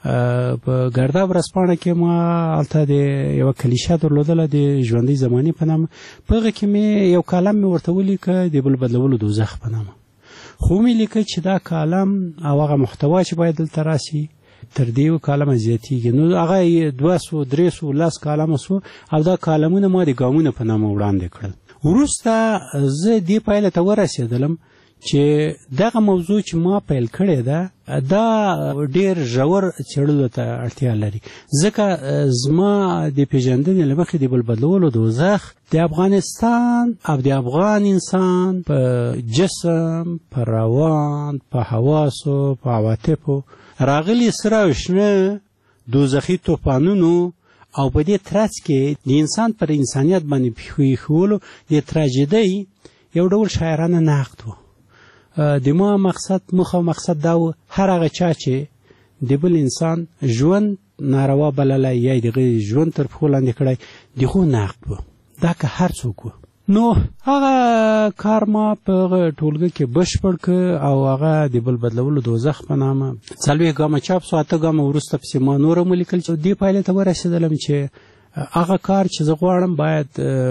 په ګرداب ورځپاڼه کې ما هلته د یوه کلیشه درلودله د ژوندۍ زمانې په نامه. په هغه کې مې یو کالم مې ورته ولیکه د بل بدلولو دوزخ په نامه. خو مې لیکه چې دا کالم او هغه محتوا چې باید دلته راسي تر دې یو کالمه زیاتېږي. نو هغه 200 300 10 کالمه سو او دا کالمونه ما د ګامونه په نامه وړاندې کړل. وروسته زه دې پایله ته ورسېدلم چې دغه موضوع چې ما پیل کړې ده دا ډېر ژور څېړلو ته اړتیا لري، ځکه زما د پېژندنې له مخې د بل بدلولو دوزخ د افغانستان او د افغان انسان په جسم، په روان، په حواسو، په عواطفو راغلي سره او شنه دوزخي توپانونو او په دې ترڅ کې د انسان پر انسانیت باندې پېښولو د تراژیدۍ یو ډول شاعرانه نقد و. د ما مقصد دا و هر هغه چا چې د بل انسان ژوند ناروا بللی یا د هغه ژوند تر پښو لاندې کړی د هغو نقد و. دا که هر څوک و. نو هغه کار ما په هغه ټولګه کې بشپړ که او هغه د بل بدلولو دوزخ په نامه 40 ګامه چاپ سو. 8 ګامه وروسته پسې ما نور هم ولیکل چې دې پایلې ته ورسېدلم چې هغه کار چې زه غواړم باید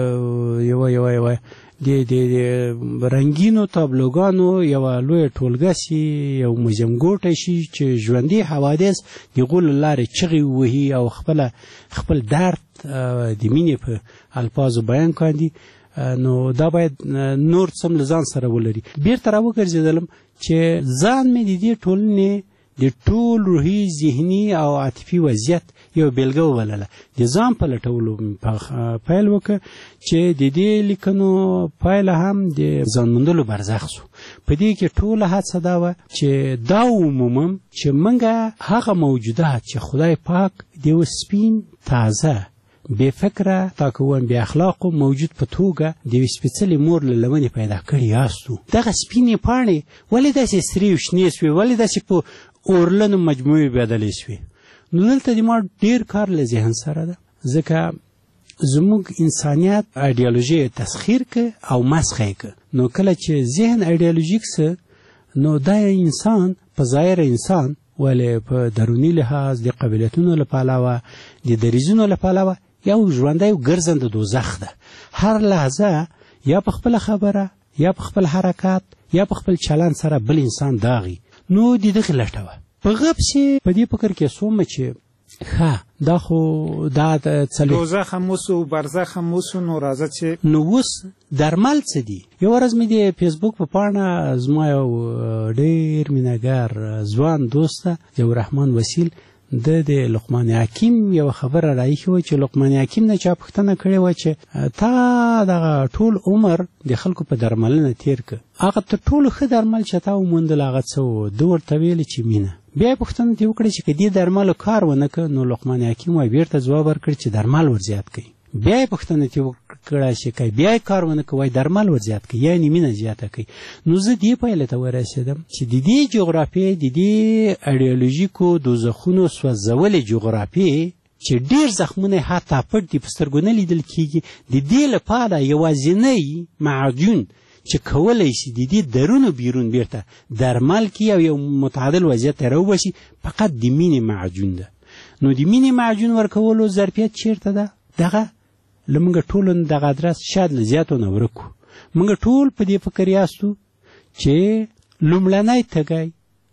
یوه د رنګینو تابلوګانو یوه لویه ټولګه سي، یو موزیم ګوټی شي چې ژوندي حوادث د هغو له لارې چغې ووهي او خپل درد د مینې په الفاظو بیان کاندي. نو دا باید نور څه له ځان سره ولري. بیرته راوګرځېدلم چې ځان مې د دې ټولنې د ټول روحي، ذهني او عاطفي وضعیت یو بیلګه وبلله. د ځان په لټولو پیل وکړه چې د دې لیکنو پایله هم د ځان موندلو برزخ سو. په دې کې ټوله هڅه دا وه چې دا ومومم چې موږ هغه موجودات چې خدای پاک د یو سپین، تازه، بې فکره، تاکون بې اخلاقو موجود په توګه د یوې سپېڅلې مور له لمنې پیدا کړي یاستو. دغه سپینې پاڼې ولې داسې سرې او شنې سوې؟ ولې داسې په اورلنو مجموعې بدلې سوې؟ نو دلته د ما ډېر کار له ذهن سره ده، ځکه زموږ انسانیت ایډیالوژي تسخیر که او مسخه که. نو کله چې ذهن ایډیالوژیک سه نو دا انسان په ظاهر انسان ولې په دروني لحاظ د قبیلتونو له پلوه، د دریځونو له پلوه یو ژوندی او ګرځنده دوزخ ده. هر لحظه یا په خپله خبره، یا په خپل حرکات، یا په خپل چلند سره بل انسان داغي. نو د دغې لټه وه. په غب چې په دې فکر کې سومه چې دا خو دا دوزخ هم اوسو، برزخ هم اوسو، نو راځه چې نو اوس درمل څه دي؟ یو ورځ مې د فیسبوک په پاڼه زما یو ډېر مینهګار ځوان دوست ده ضیاء الرحمن وسیل، د لقمان حکیم یو خبره راایښې وه چې لقمان حکیم نه چا پوښتنه کړې وه چې تا دغه ټول عمر د خلکو په درملنه تېر که، هغه تر ټولو ښه درمل چې تا وموندل هغه څه و؟ ده ورته ویلې چې مینه. بیا یې پوښتنه ترې وکړه چې که دې درملو کار ونه که، نو لقمان حکیم وایي بیرته ځواب ورکړ چې درمل ورزیات کوي. بیا یې پوښتنه ترې وکړه چې که بیا یې کار ونه که، وایي درمل ورزیات کوي، یعنې مینه زیاته کوي. نو زه دې پایله ته ورسېدم چې د دې جغرافیې، د دې ایډیالوژیکو دوزخونو سوځولې جغرافیې چې ډېر زخمونه حتی پټ دي، په سترګو نه لیدل کېږي، د دې لپاره یوازینی معجون چې کولی شي د دې درون و بیرون بیرته درمل کړي او یو متعادل وضعیت ته راوباسي، فقط د مینې معجون ده. نو د مینې معجون ورکولو ظرفیت چیرته ده؟ دغه له موږ ټولو دغه ادرس شاید له زیاتو نه ورک و. موږ ټول په دې فکر یاستو چې لومړنی تږی،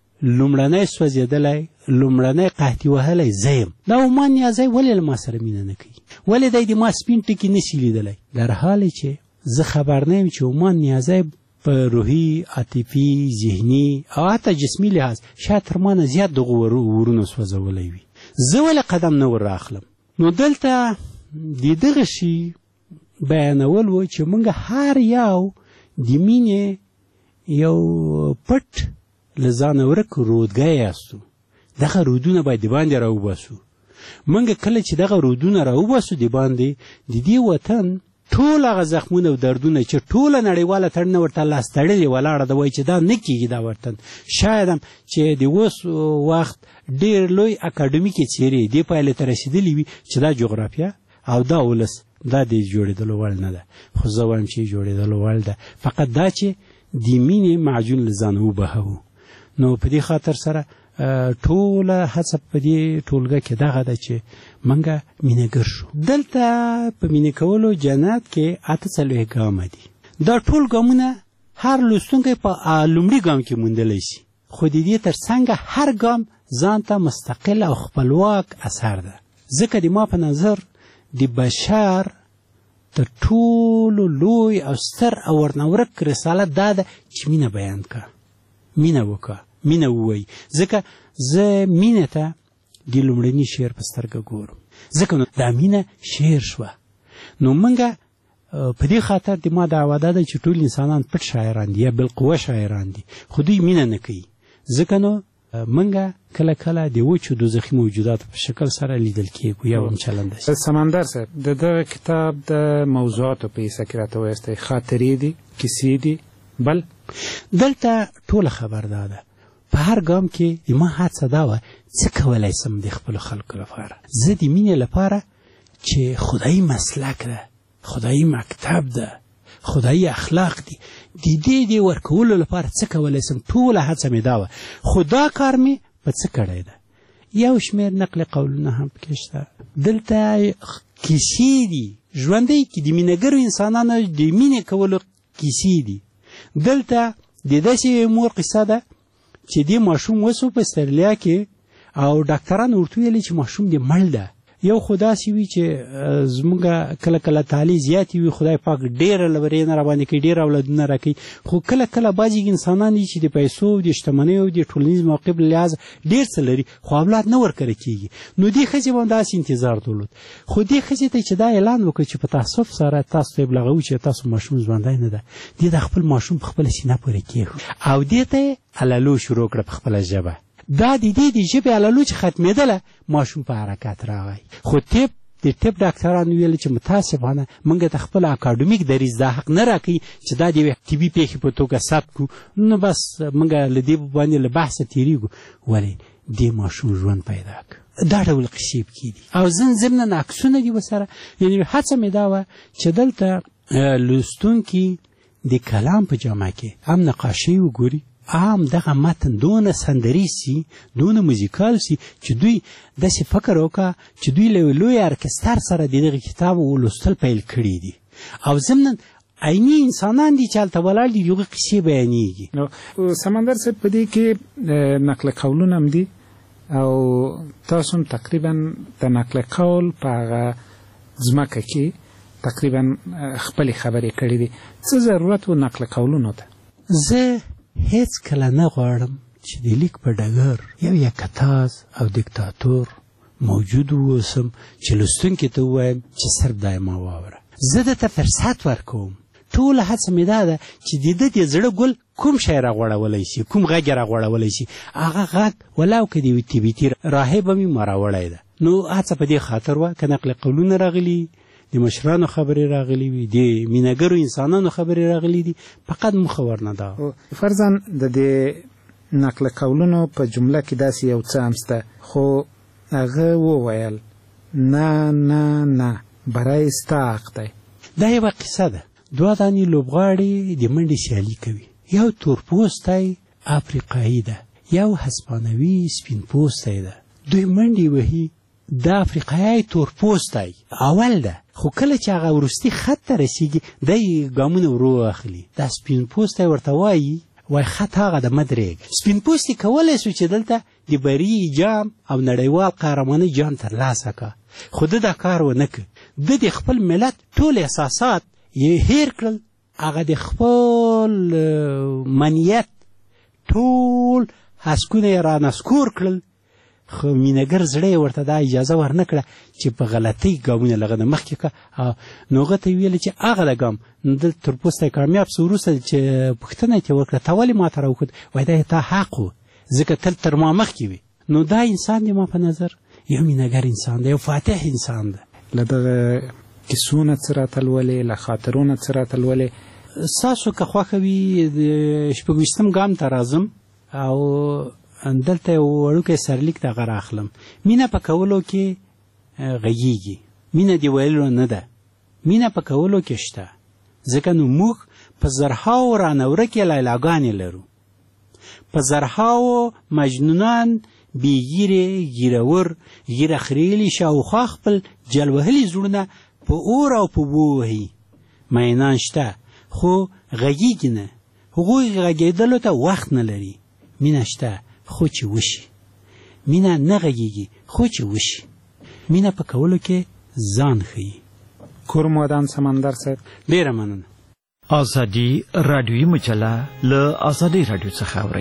لومړنی سوځېدلی، لومړنی قحطي وهلی زه یم. دا عمان نیازی ولې له ما سره مینه نه کوي؟ ولې دی د ما سپین ټکي نشي لیدلی؟ در حالی چې زه خبر نه یم چې عمان نیازی په روحي، عاطفي، ذهني او حتی جسمي لحاظ شاید تر ما نه زیات دغو ورونو سوځولی وي. زه ولې قدم نه ور راخلم؟ نو دلته د دغه شي بیانول و چې موږ هر یو د مینې یو پټ له ځانه ورک رودګی یاستو. دغه رودونه باید د باندې راوباسو. موږ کله چې دغه رودونه راوباسو د باندې، د دې وطن ټول هغه زخمونه او دردونه چې ټوله نړیواله تړنه ورته لاس تړلې ولاړه ده، وایي چې دا نه کېږي دا وطن. شاید هم چې د اوس وخت ډېر لوی اکاډمیکې څېرې دې پایلې ته رسېدلي وي چې دا جغرافیه او دا ولس دا د جوړېدلو وړ نه ده. خو زه وایم چې جوړېدلو وړ ده، فقط دا چې د مینې معجون له ځانه وبهوو. نو په دې خاطر سره ټوله هڅه په دې ټولګه کې دغه ده چې موږ مینهګر شو. دلته په مینې کولو جنت کې 48 ګامه دي. دا ټول ګامونه هر لوستونکی په لومړي ګام کې موندلی شي، خو د دې تر څنګ هر ګام ځان ته مستقل او خپلواک اثر ده. ځکه د ما په نظر د بشر تر ټولو لوی او ستر او ورنورک رسالت دا ده چې مینه بیان که، مینه وکړه، مینه ووایي. ځکه زه مینه ته د لومړني شعر په سترګه ګورم، ځکه نو دا مینه شعر شوه. نو موږ په دې خاطر د ما دعوه دا ده چې ټول انسانان پټ شاعران دي یا بالقوه شاعران دي، خو دوی مینه نه کوي. ځکه نو موږ کله کله د وچو دوزخي موجوداتو په شکل سره لیدل کېږو یا هم چلنده شي. سمندر صاحب، د دغه کتاب د موضوعاتو په حصه کې راته وایستئ، خاطرې دي، کیسې دي، بل دلته ټوله خبر دا ده. په هر ګام کې د ما هڅه دا وه څه کولی سم د خپلو خلکو لپاره. زه د مینې لپاره چې خدایي مسلک ده، خدایي مکتب ده، خدایي اخلاق دي، د دې ورکولو لپاره څه کولی سم، ټوله هڅه مې دا وه. خو دا کار مې په څه کړی ده؟ یو شمېر نقل قولونه هم پکې شته. دلته کیسې دي، ژوندی کې د مینهګرو انسانانو د مینې کولو کیسې دي. دلته د داسې مور قصه ده چې دې ماشوم وسو په استرالیا کې او ډاکټران ورته ویلي چې ماشوم دې مړ ده. یو خو داسې وي چې زموږ کله کله تعالی زیاتې وي، خدای پاک ډېره لورې نه راباندې کوي، ډېر اولادونه راکوي، خو کله کله بعضې انسانان دي چې د پیسو او د شتمنیو او د ټولنیز موقف له لحاظه ډېر څه لري خو اولاد نه ورکړی کېږي. نو دې ښځې به هم داسې انتظار درلود. خو دې ښځې ته چې دا اعلان وکړ چې په تاسف سره تاسو ته ابلاغوي چې تاسو ماشوم ژوندی نه ده، دې د خپل ماشوم په خپله سینه پورې کېښود او دې ته یې الالو شروع کړه په خپله ژبه. دا د دې د ژبې الالو چې ختمېدله، ماشوم په حرکت راغی. خو د طب ډاکټرانو ویل چې متاسفانه موږ ته خپل اکاډمیک دریځ دا حق نه راکوي چې دا د یوې طبي پیښې په توګه ثبت کړو. نو بس موږ له دې باندې له بحثه تېرېږو. ولې دې ماشوم ژوند پیدا کړ. دا ډول قصې پکې دي او ضمناً عکسونه دي ورسره. یعنې هڅه مې دا وه چې دلته لوستونکي د کلام په جامه کې هم نقاشۍ وګوري، عام دغه متن دونه سندریز سي، دونه موزیکال سي چې دوی داسې فکر وکړه چې دوی له لوی ارکستر سره د دغه کتاب ولوستل پیل کړي دي او ضمناً عیني انسانان دي چې هلته ولاړ دي، د هغوی قصې بیانېږي. سمندر صاحب، په دې کې نقل قولونه هم دي او تاسو هم تقریبا د نقل قول په هغه ځمکه کې تقریبا خپلې خبرې کړې دي. څه ضرورت و نقل قولونو ته؟ زه هیڅ کله نه غواړم چې د لیک په ډګر یو یکتاز او دیکتاتور موجود اوسم چې لوستونکي ته ووایم چې صرف دا یې ما واوره. زه درته فرصت ورکوم. ټوله هڅه مې دا ده چې د ده د زړه ګل کوم شی راغوړولی شي، کوم غږ یې راغوړولی شي، هغه غږ ولاو که د یوې تبتي راهبه مې ما راوړی ده. نو هڅه په دې خاطر وه که نقل قولونه راغلي، د مشرانو خبرې راغلي وي، د مینهګرو انسانانو خبرې راغلي دي، فقط موخه ورنه ده. فرضاً د دې نقل قولونو په جمله کې داسې یو څه هم شته، خو هغه وویل نه نه نه برای ستا حق دی. دا یوه قصه ده. دوه دانې لوبغاړي د منډې سیالي کوي. یو تورپوستی افریقایي ده، یو هسپانوي سپین پوستی ده. دوی منډې وهي. دا افریقایي تورپوستی اول ده، خو کله چې هغه وروستي خط ته رسیږي دی ګامونه ورو اخلي. دا سپین پوستی ورته وایي خط هغه د مدرېږ. سپین پوستی کولی شو چې دلته د بري جام او نړیوال قهرمانۍ جام ترلاسه کړه، خو ده دا کار ونه کړ. ده د خپل ملت ټول احساسات یې هیر کړل، هغه د خپل منیت ټول هسکونه یې رانسکور کړل. خو مینهګر زړه یې ورته دا اجازه ورنه کړه چې په غلطۍ ګامونه له هغه نه مخکې کړه. نو هغه ته یې ویل چې هغه د ګام دلته تورپوستی کامیاب شو. وروسته چې پوښتنه یې ترې وکړه تا ولې ما ته راوښود؟ وایي دا تا حق و، ځکه تل تر ما مخکې وي. نو دا انسان دی ما په نظر یو مینهګر انسان دی، یو فاتح انسان دی. له دغه کیسو نه څه راته لولې، له خاطرو نه څه راته لولې؟ ستاسو که خوښه وي د 26 ګام ته راځم او دلته یو وړوکی سرلیک دغه راخلم. مینه په کولو کې غږیږي، مینه د ویلو نه ده، مینه په کولو کې شته. ځکه نو موږ په زرهاو رانورکې لیلاګانې لرو. په زرهاو مجنونان بېګیرې ګیرور ږیره خریلي شاوخوا خپل جلوهلي زړونه په اور او په بو وهي. مینان شته خو غږیږي نه. هغوی غږېدلو ته وخت نه لري. مینه شته خو چې وشي. مینه نه غږیږي خو چې وشي. مینه په کولو کې ځان ښیي. کورمودان سمندر صاحب ډېره مننه. ازادي رادیویي مجله له ازادي رادیو څخه اورئ.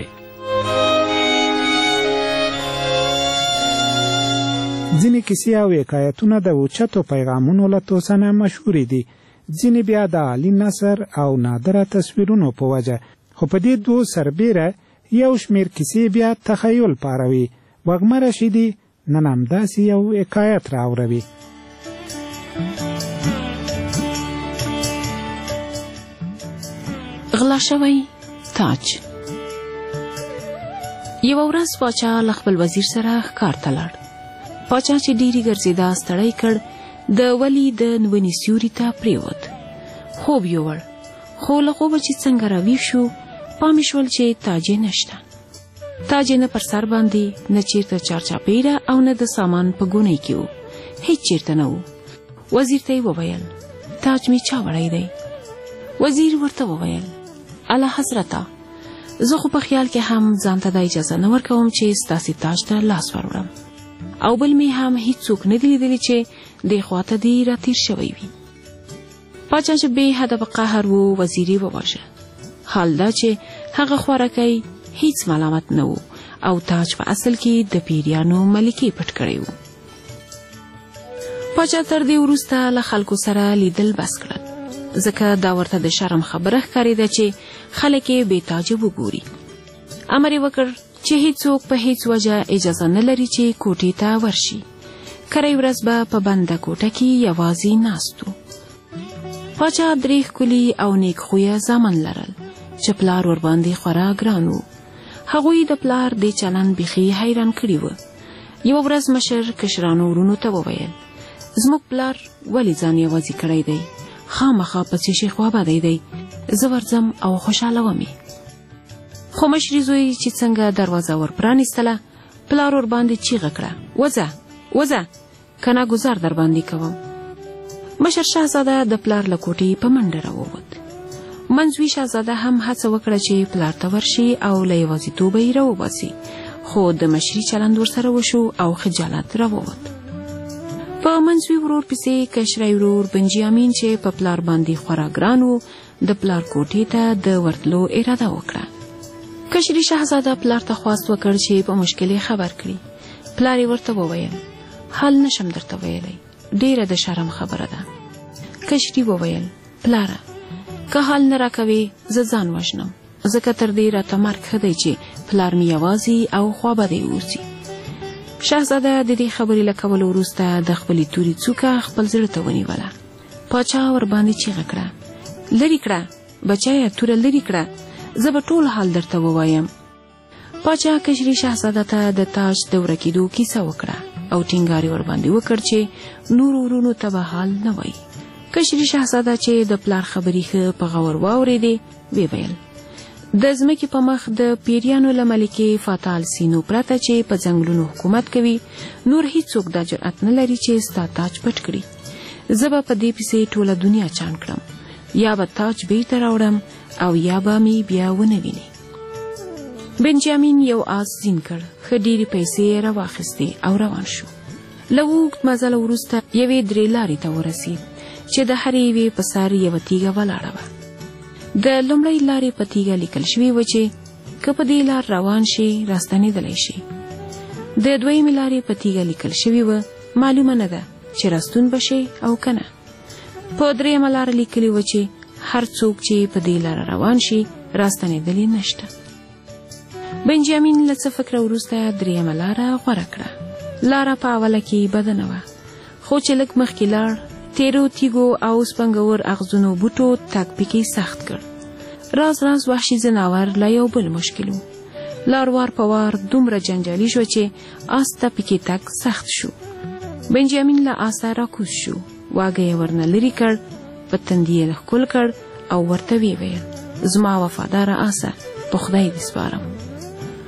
ځینې کیسې او حکایتونه د اوچتو پیغامونو له توسنه مشهورې دي، ځینې بیا د عالي نثر او نادره تصویرونو په وجه. خو په دې دوو سربیره یو شمېر کیسې بیا تخیل پاروي. وږمه رشیدي نن همداسې یو حکایت راوروي. غلا شوی تاج. یو ورځ پاچا له خپل وزیر سره ښکار ته لاړ. پاچا چې ډیری ګرځېدا ستړی کړ، د ولی د ونې سیوري ته پریوت. خوب یووړ، خو له خوبه چې څنګه راویښ شو پام یې شول چې تاج یې نشته. تاج یې نه پر سر باندې، نه چیرته چارچاپیره او نه د سامان په ګونۍ کې و. هیڅ چیرته نه و. وزیر ته یې وویل تاج مې چا وړی دی؟ وزیر ورته وویل اعلی حضرته، زه خو په خیال کې هم ځان ته د اجازه نه ورکوم چې ستاسې تاج ته لاس وروړم، او بل مې هم هیڅوک نه دي لیدلي چې دې خواته دې راتیر شوی وي. پاچا چې بې حده په قهر و، وزیر یې وواژه. حال دا چې هغه خوارکی هیڅ ملامت نه و او تاج په اصل کې د پیریانو ملکې پټ کړی و. پاچا تر دې وروسته له خلکو سره لیدل بس کړل، ځکه دا ورته د شرم خبره ښکارېده چې خلک یې بې تاجه وګوري. امر یې وکړ چې هیڅوک په هیڅ وجه اجازه نه لري چې کوټې ته ورشي. کری ورځ به په بنده کوټه کې یوازې ناست و. پاچا درې ښکلي او نیک خویه زامن لرل چې پلار ورباندې خورا ګران و. هغوی د پلار دې چلند بیخي حیران کړي و. یوه ورځ مشر کشرانو ورونو ته وویل زموږ پلار ولې ځان یوازې کړی دی؟ خامخا په څه شي خوابدی دی، زه ورځم او خوشحاله ومې. خو مشري زوی چې څنګه دروازه ور پرانیستله، پلار ورباندې چیغه کړه وځه وځه، که نه ګزار در باندې کوم. مشر شهزاده د پلار له کوټې په منډه راووت. منځوي شهزاده هم هڅه وکړه چې پلار ته ورشي او له یوازیتوبه یې راوباسي، خو د مشري چلند ورسره وشو او خجالت راووت. په منځوي ورور پسې کشری ورور بنجامین چې په پلار باندې خورا ګران و، د پلار کوټې ته د ورتلو اراده وکړه. کشري شهزاده پلار ته خواست وکړ چې په مشکل خبر کړي. پلار یې ورته وویل حال نشم درته ویلی، ډیره د شرم خبره ده. کشري وویل پلاره، که حال نه راکوي زه ځان وژنم، ځکه تر دې راته مرګ ښه دی چې پلار مې یوازې او خوابدی اوسي. شهزاده د دې خبرې له کولو وروسته د خپلې تورې څوکه خپل زړه ته ونیوله. پاچا ورباندې چیغه کړه لرې کړه بچیه، توره لرې کړه، زه به ټول حال درته ووایم. پاچا کشري شهزاده ته د تاج د ورکېدو کیسه وکړه او ټینګار یې ورباندې وکړ چې نورو ورونو ته به حال نه وایي. کشري شهزاده چې د پلار خبرې ښه په غور واورېدې ویې ویل د ځمکې په مخ د پیریانو له ملکې فاتال سینو پرته چې په ځنګلونو حکومت کوي، نور هیڅوک دا جرأت نه لري چې ستا تاج پټ کړي. زه به په دې پسې ټوله دنیا چاڼ کړم، یا به تاج بیرته راوړم او یا به مې بیا ونه ویني. بنجامین یو آس زین کړ، ښه ډېرې پیسې یې راواخیستې او روان شو. له اوږد مزله وروسته یوې درې لارې ته ورسېد چې د هرې یوې په سر یوه تیږه ولاړه وه. د لومړۍ لارې په تیږه لیکل شوي و چې که په دې لار روان شي راستنېدلی شي. د دویمې لارې په تیږه لیکل شوي و معلومه نه ده چې راستون به شي او که نه. په درېیمه لاره لیکلي و چې هر څوک چې په دې لاره روان شي راستنېدلی نشته. بنجامین له څه فکره وروسته درېیمه لاره غوره کړه. لاره په اوله کې بده نه وه، خو چې لږ مخکې لاړ تیرو تیږو او سپنګور اغزنو بوټو تګ پکې سخت کړ. راز راز وحشي ځناور لا یو بل مشکل و. لار وار په وار دومره جنجالي شو چې آس ته پکې تګ سخت شو. بنجامین له آسه راکوز شو، واګه یې ورنه لرې کړ، په تندي یې ښکل کړ او ورته ویې ویل زما وفاداره آسه، په خدای دې سپارم،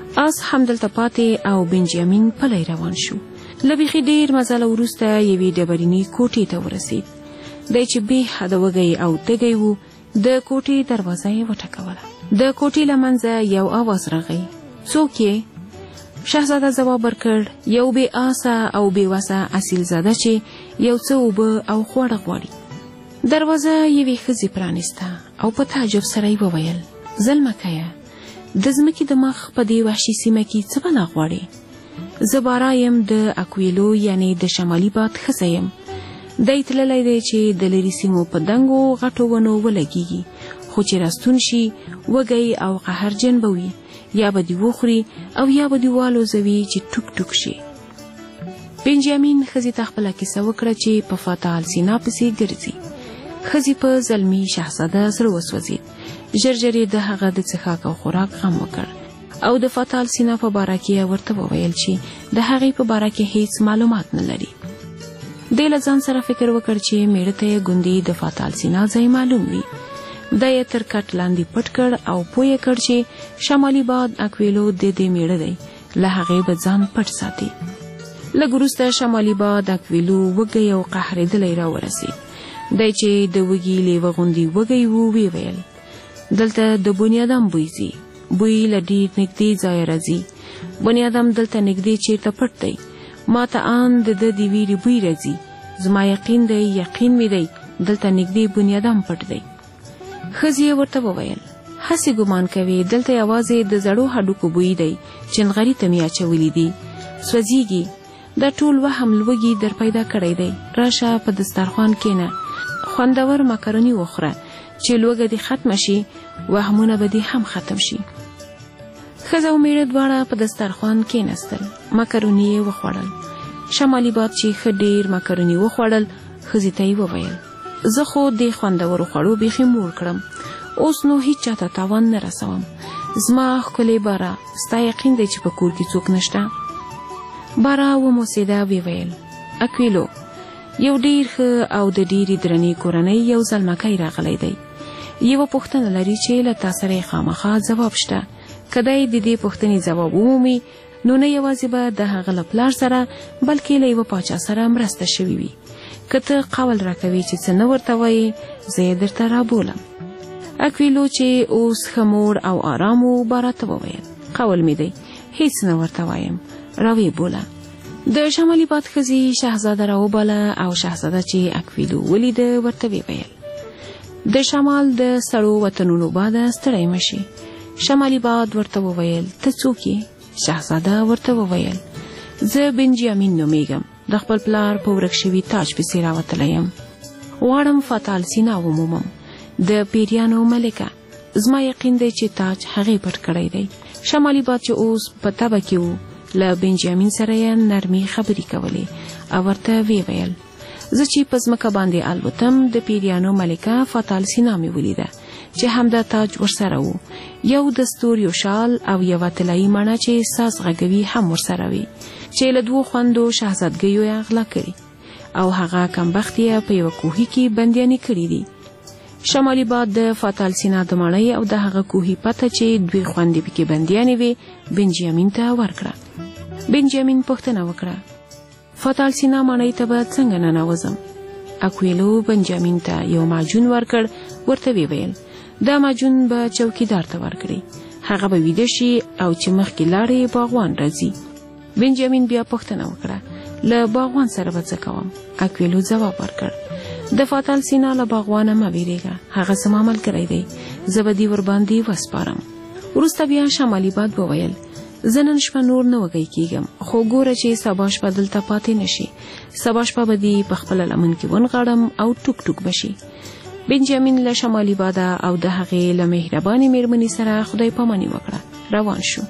آس همدلته پاتې او بنجامین پلی روان شو. له بیخي ډېر مزله وروسته یوې ډبرینې کوټې ته ورسېد. دی چې بې حده وږی او تږی و د کوټې دروازه یې وټکوله. د کوټې له منځه یو اواز راغی. څوک یې؟ شهزاده ځواب ورکړ یو بې آسه او بې وسه اصیل زاده چې یو څه اوبه او خواړه غواړي. دروازه یوې ښځې پرانیسته او په تعجب سره یې وویل زلمکیه د ځمکې د مخ په دې وحشي سیمه کې څه بلا غواړې؟ زه بارا یم د اکویلو یعنی د شمالي باد ښځه یم. دی تللی دی چې د لرې سیمو په دنګو غټو ونو ولګېږي، خو چې راستون شي وږی او قهرجن به وي، یا به دې وخوري او یا به دې والوزوي چې ټوک ټوک شي. بنجامین ښځې ته خپله کیسه وکړه چې په فاتح السینا پسې ګرځي. ښځې په زلمي شهزاده زړه وسوځېد. ژر ژر یې د هغه د څښاک او خوراک غم وکړ او د فاتح السینا په باره کې ورته وویل چې د هغې په باره کې هیڅ معلومات نه لري. دی له ځان سره فکر وکړ چې میړه ته یې ګوندې د فاتح السینا ځای معلوم وي. دی یې تر کټ لاندې پټ کړ او پوه کړ چې شمالي باد اکویلو د دې میړه دی، له هغې به ځان پټ ساتي. لږ وروسته شمالي باد اکویلو وږی او قهرېدلی راورسېد. دی چې د وږي لیوه غوندې وږی و ویې ویل دلته د بنیادم بوی ځي، بوی له ډېر نږدې ځایه راځي. بنیادم دلته نږدې چېرته پټ دی. ما ته آن د ده د ویرې بوی راځي. زما یقین دی، یقین مې دی دلته نږدې بنیادم پټ دی. ښځې یې ورته وویل هسې ګمان کوې دلته یوازې د زړو هډوکو بوی دی چې نغري ته مې اچولي دي، سوځېږي. دا ټول وهم لوږي در پیدا کړی دی. راشه په دسترخوان کښېنه، خوندور مکروني وخوره چې لوږه دې ختمه شي، وهمونه به دې هم ختم شي. ښځه او میړه دواړه په دسترخوان کېناستل، مکروني یې وخوړل. شمالي باد چې ښه ډېر مکروني وخوړل، ښځې ته یې وویل زه خو دې خوندورو خوړو بیخي موړ کړم، اوس نو هیڅ چاته تاوان نه رسوم. زما ښکلې بارا، ستا یقین دی چې په کور کې څوک نشته؟ بارا وموسېده، ویې ویل اکویلو یو ډېر ښه او د ډېرې درنې کورنۍ یو زلمکی راغلی دی. یوه پوښتنه لري چې له تا سره یې خامخا ځواب شته. که دی د دې پوښتنې ځواب ومومي نو نه یوازې به د هغه له پلار سره بلکې له یوه پاچا سره مرسته شوې وي. که ته قول راکوې چې څه نه ورته وایې زه یې درته رابولم. اکویلو چې اوس ښه موړ او آرام و بارا ته وویل قول مې دی هیڅ نه ورته وایم، راویې بوله. د شمالي باد ښځې شهزاده راوباله او شهزاده چې اکویلو ولیده ورته ویل د شمال د سړو وطنونو باده ستړی مشي. شمالي باد ورته وویل ته څوک یې؟ شهزاده ورته وویل زه بنجامین نومیږم، د خپل پلار په ورک شوي تاج پسې راوتلی یم. غواړم فاتح السینا ومومم، د پیریانو ملکه. زما یقین دی چې تاج هغې پټ کړی دی. شمالي باد چې اوس په تبه کې و له بنجامین سره یې نرمي خبرې کولې او ورته ویې ویل زه چې په ځمکه باندې الوتم د پیریانو ملکه فاتح السینا مې ولیده چې همدا تاج ورسره و، یو د ستوریو شال او یوه طلایي مڼه چې ساز غږوي هم ورسره وي چې له دوو خوندو شهزادګیو یې غلا کړي او هغه کمبخت یې په یوه کوهي کې بندیانې کړي دي. شمالي باد د فاتح السینا د مړۍ او د هغه کوهي پته چې دوی خوندې پکې بندیانې وي بنجامین ته ورکړه. بنجامین پوښتنه وکړه فاتح السینا مړۍ ته به څنګه ننوځم؟ اکویلو بنجامین ته یو معجون ورکړ، ورته ویل دا معجون به چوکیدار ته ورکړي، هغه به ویده شي او چې مخکې لاړې باغوان راځي. بنجامین بیا پوښتنه وکړه له باغوان سره به څه کوم؟ اکویلو ځواب ورکړ د فاتح السینا له باغوانه مه ویرېږه، هغه زما ملګری دی، زه به دې ورباندې وسپارم. وروسته بیا شمالي باد وویل زه نن شپه نور نه وږی کېږم، خو ګوره چې سبا شپه دلته پاتې نشي، سبا شپه به دې په خپله لمن کې ونغاړم او ټوک ټوک بشي. بنجامین له شمالي باده او د هغې له مهربانې مېرمنې سره خدای پاماني وکړه، روان شو.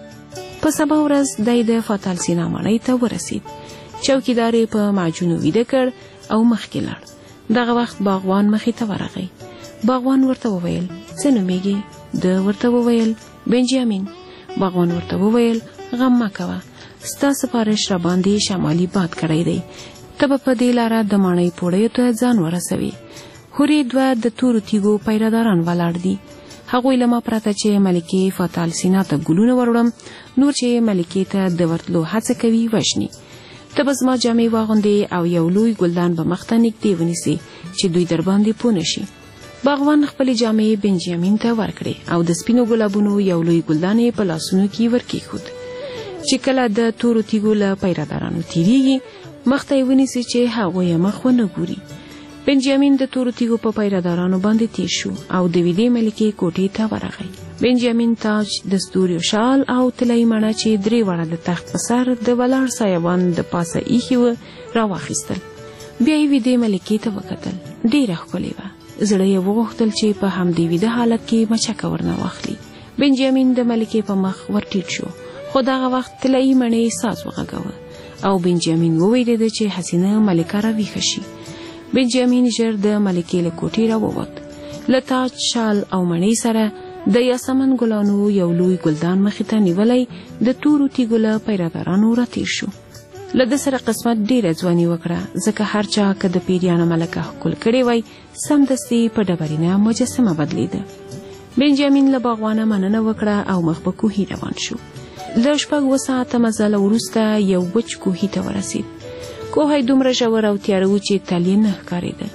په سبا ورځ دی د فاتح السینا مړۍ ته ورسید. چوکیدار یې په معجونو ویده کړ او مخکې لاړ. دغه وخت باغوان مخې ته ورغی. باغوان ورته وویل څه نومیږي؟ ده ورته وویل بنجامین. باغوان ورته وویل غم مه کوه، ستا سپارش را باندې شمالي باد کړی دی، ته به په دې لاره د ماڼۍ پوړیو ته ځان ورسوي. هورې دوه د تورو تیږو پیراداران ولاړ دي، هغوی له ما پرته چې ملکې فاتال سینا ته ګلونه وروړم، نور چې ملکې ته د ورتلو هڅه کوي وژني. ته به زما جامې واغوندې او یو لوی ګلدان به مخته نږدې ونیسي چې دوی در باندې پوه نشي. باغوان خپلې جامې بنجامین ته ورکړې او د سپینو ګلابونو یو لوی ګلدان یې په لاسونو کې ورکېښود چې کله د تورو تیږو له پیرهدارانو تېرېږي مخته یې ونیسي چې هغوی یې مخ ونه ګوري. بنجامین د تورو تیږو په پیرهدارانو باندې تیر شو او د ویدې ملکې کوټې ته ورغی. بنجامین تاج، د ستوریو شال او طلایي مڼه چې 3 واړه د تخت په سر د ولاړ سایبان د پاسه ایښي وه راواخیستل. بیا یې ویدې ملکې ته وکتل، ډېره ښکلې وه. زړه یې وغوښتل چې په همدې ویده حالت کې مچکه ورنه واخلي. بنجامین د ملکې په مخ ورټیټ شو، خو دغه وخت طلایي مڼې ساز وغږاوه او بنجامین وویرېده چې حسینه ملکه راویښه شي. بنجامین ژر د ملکې له کوټې راووت. له تاج، شال او مڼې سره د یاسمن ګلانو یو لوی ګلدان مخې ته نیولی د تورو تیږو له پیرهدارانو راتېر شو. له ده سره قسمت ډېره ځواني وکړه، ځکه هر چا که د پیریانو ملکه ښکل کړې وی سمدستي په ډبرینه مجسمه بدلېده. بنجامین له باغوانه مننه وکړه او مخ په کوهي روان شو. له 6 ساعته مزله وروسته یو وچ کوهي ته ورسید. کوهی دومره ژور او تیاره و چې تل یې نه ښکارېده.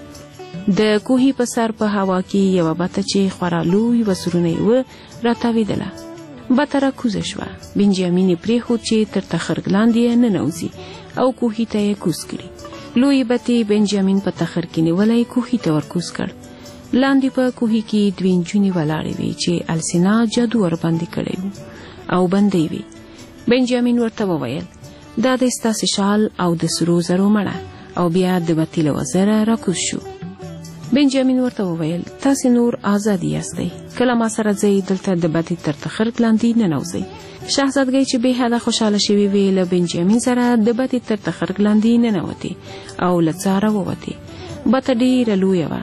د کوهي په سر په هوا کې یوه بته چې خورا لوی وسرونه یې وه راتاوېدله. بته راکوزه شوه. بنجامین یې پرېښود چې تر تخرګ لاندې یې ننوځي او کوهي ته یې کوز کړي. لویې بتې بنجامین په تخر کې نیولی کوهي ته ورکوز کړ. لاندې په کوهي کې 2 نجونې ولاړې وې چې السینا جادو ورباندې کړی و او بندې وې. بنجامین ورته وویل، دا د ستاسې شال او د سرو زرو مړه، او بیا د بتې له وزره راکوز شو. بنجامین ورته وویل، تاسې نور آزاد یاستئ، کله ما سره ځئ دلته د بتې تر تخرګ لاندې ننوځئ. شهزادګۍ چې بې حده خوشحاله شوې وې له بنجامین سره د بتې تر تخرګ لاندې ننوتې او له څاره ووتې. بته ډېره لویه وه،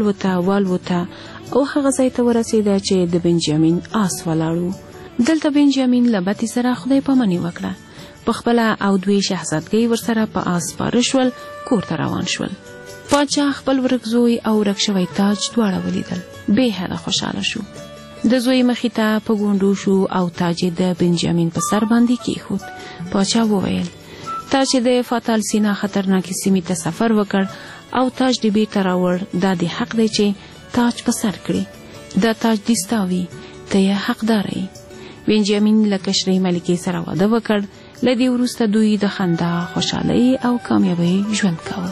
والوته او هغه ځای ته ورسېده چې د بنجامین آس ولاړ و. دلته بنجامین له بتې سره خدای پاماني وکړه. پخپله او 2 شهزادګۍ ورسره په آس سپاره شول، کور ته روان شول. پاچا خپل ورک زوی او ورک شوی تاج دواړه ولیدل. بې حده خوشحاله شو. د زوی مخې ته په ګونډو شو او تاج یې د بنجامین په سر باندې کېښود. پاچا وویل، تا چې د فاتال سینا خطرناکې سیمې ته سفر وکړ او تاج دې بیرته راوړ، دا دې حق دی چې تاج په سر کړي. دا تاج دې ستا وي، ته یې حقدار یې. بنجامین له کشرۍ ملکې سره واده وکړ. له دې وروسته دوی د خندا، خوشحالۍ او کامیابۍ ژوند کاوه.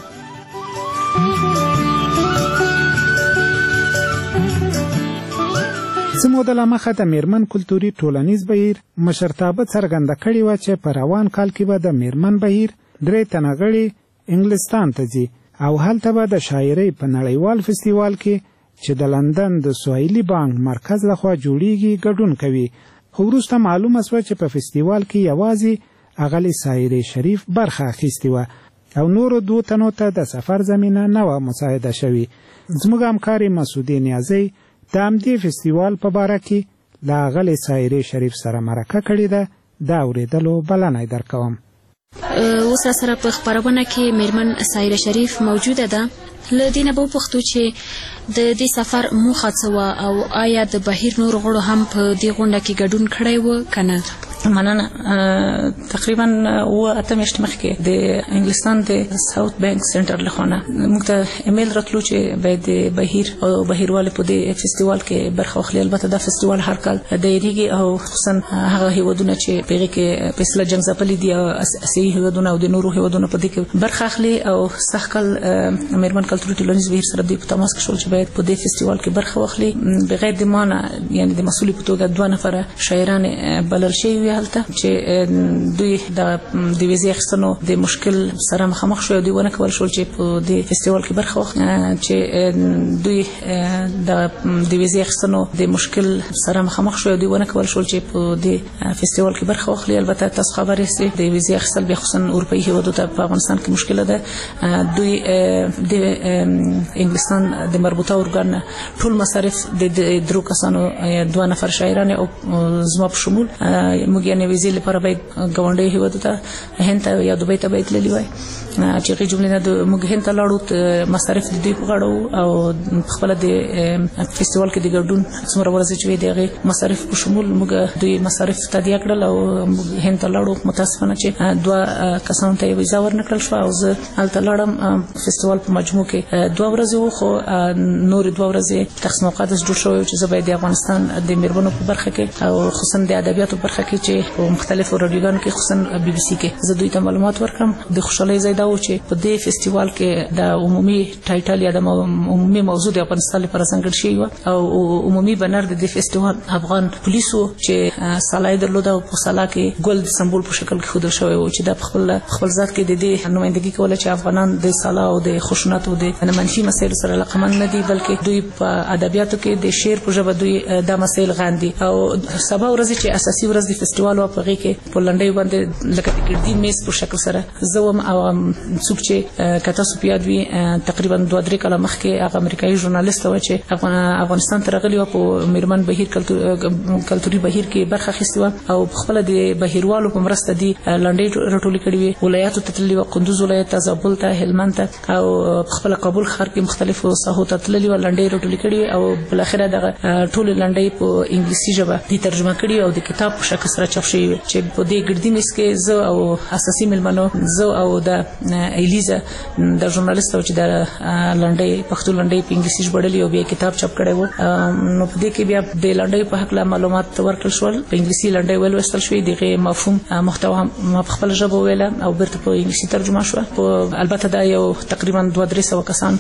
څه موده له مخه د میرمن کلتوري ټولنیز بهیر مشرتابه څرګنده کړې وه چې په روان کال کې به د میرمن بهیر 3 تنه غړي انګلستان ته ځي او هلته به د شاعرۍ په نړیوال فستیوال کې چې د لندن د سوهیلي بانک مرکز لخوا جوړیږي ګډون کوي. خو وروسته معلومه سوه چې په فستیوال کې یوازې اغلې سایرې شریف برخه اخیستې وه او نورو 2 تنو ته د سفر زمینه نه وه مساعده شوې. زموږ همکارې مسعودې نیازۍ د همدې فستیوال په باره کې له اغلې سایرې شریف سره مرکه کړې ده. د اورېدلو بلنه درکوم. اوس سره په خپرونه کې میرمن سایره شریف موجوده ده. له دې نه به وپوښتو چې د دې سفر موخه څه وه او آیا د بهیر نور غړو هم په دې غونډه کې ګډون کړی و که نه؟ مننه. تقریبا 8 میاشتې مخکې د انګلستان د ساوث بانک سنټر لخوا نه موږ ته ایمیل راتلو چې باید د بهیر او بهیروالې په دې فستیوال کې برخه واخلي. البته دا فستیوال هر کال دایریږي او خصوصا هغه هیوادونه چې په هغې کې فیصله جنګ ځپلي دي او اسیایي هیوادونه او د نورو هیوادونو په دې کې برخه اخلي. او سږکال میرمن کلتوري ټولنیز بهیر سره دوی په تماس کې شول چې باید په دې فستیوال کې برخه واخلي. بغیر د ما نه یعنې د مسؤلې په توګه 2 نفره شاعران بلل شوي هلته چې دوی د ویزې اخیستنو د مشکل سره مخامخ شو او دوی ونه کول شول چې په دې فستیوال کې برخه واخلي. چې دوی د ویزې اخیستنو د مشکل سره مخامخ شو او دوی ونه کول شول چې په دې فستیوال کې برخه واخلي. البته تاسو خبر یاستئ د ویزې اخیستل بیا خصوصا اروپایي هیوادو ته په افغانستان کې مشکل ده. دوی د انګلستان د مربوطه ارګان ټول مصارف د درو کسانو 2 نفر شاعران او زما په شمول موږ یې ویزې لپاره باید ګاونډي هیواد ته هند ته یا دوبۍ ته باید تللی وای چې هغې جملې نه موږ هند ته لاړو مصارف د دوی په غاړه او خپله د فستیوال کې د ګډون څومره ورځې چې وې د هغې مصارف په شمول موږ دوی مصارف تادیه کړل او موږ هند ته لاړو. متاسفانه چې 2 کسانو ته یې ویزا ورنکړل شوه او زه هلته لاړم. فستیوال په مجموع کې 2 ورځې وو خو نورې 2 ورځې تقسیم اوقات جوړ شوی چې زه باید د افغانستان د میرمنو په برخه کې او خصوصا د ادبیاتو برخه کې چې په مختلفو رادیوګانو کې خصوصا بي بي سي کې زه دوی ته معلومات ورکړم. د خوشحالۍ ځای دا و چې په دې فستیوال کې د عمومي ټایټل یا د عمومي موضوع د افغانستان لپاره ځانګړی شوی و او عمومي بنر د دې فستیوال افغان پولیسو چې سالای درلوده او په سالا کې ګل د سمبول په شکل کې ښودل شوی و چې د خپل ذات کې د دې نمائندګي کوله چې افغانان د سالا او د خشونت او د منفي مسایلو سره علاقمند نه دي بلکې دوی په ادبیاتو کې د شعر په ژبه دوی دا مسایل غاندي. او سبا ورځ چې اساسي ورځ د فستیوال و په هغې کې په لنډیو باندې لکه د ګردي میز په شکل سره زه وم او څوک چې که تاسو په یاد وي تقریبا 2-3 کاله مخکې هغه امریکایي ژورنالیست و چې افغانستان ته راغلی و په میرمن بهیر کلتوري بهیر کې برخه اخیستې وه او خپله د بهیروالو په مرسته دي لنډۍ راټولې کړې وې. ولایاتو ته تللي وه، کندوز ولایت ته، زابل ته، هلمند ته او خپله کابل ښار کې مختلفو ساحو ته تللي وه، لنډۍ راټولې کړې وې او بالاخره دغه ټولې لنډۍ په انګلیسي ژبه دي ترجمه کړي او د کتاب په شکل سره چاپ شوي وې چې په دې ګردي میز کې زه او اساسي مېلمنو زه او د ایلیزا د ژورنالیست چې د لنډۍ پښتو لنډۍ په انګلیسي ژباړلې او بیا کتاب چاپ کړی و. نو په دې کې بیا د لنډۍ په هکله معلومات ورکړل شول. په انګلیسي لنډۍ ولوستل شوې، د هغې مفهوم محتوا ما په خپله ژبه وویله او بیرته په انګلیسي ترجمه شوه. البته دا یو تقریبا 200-300 کسان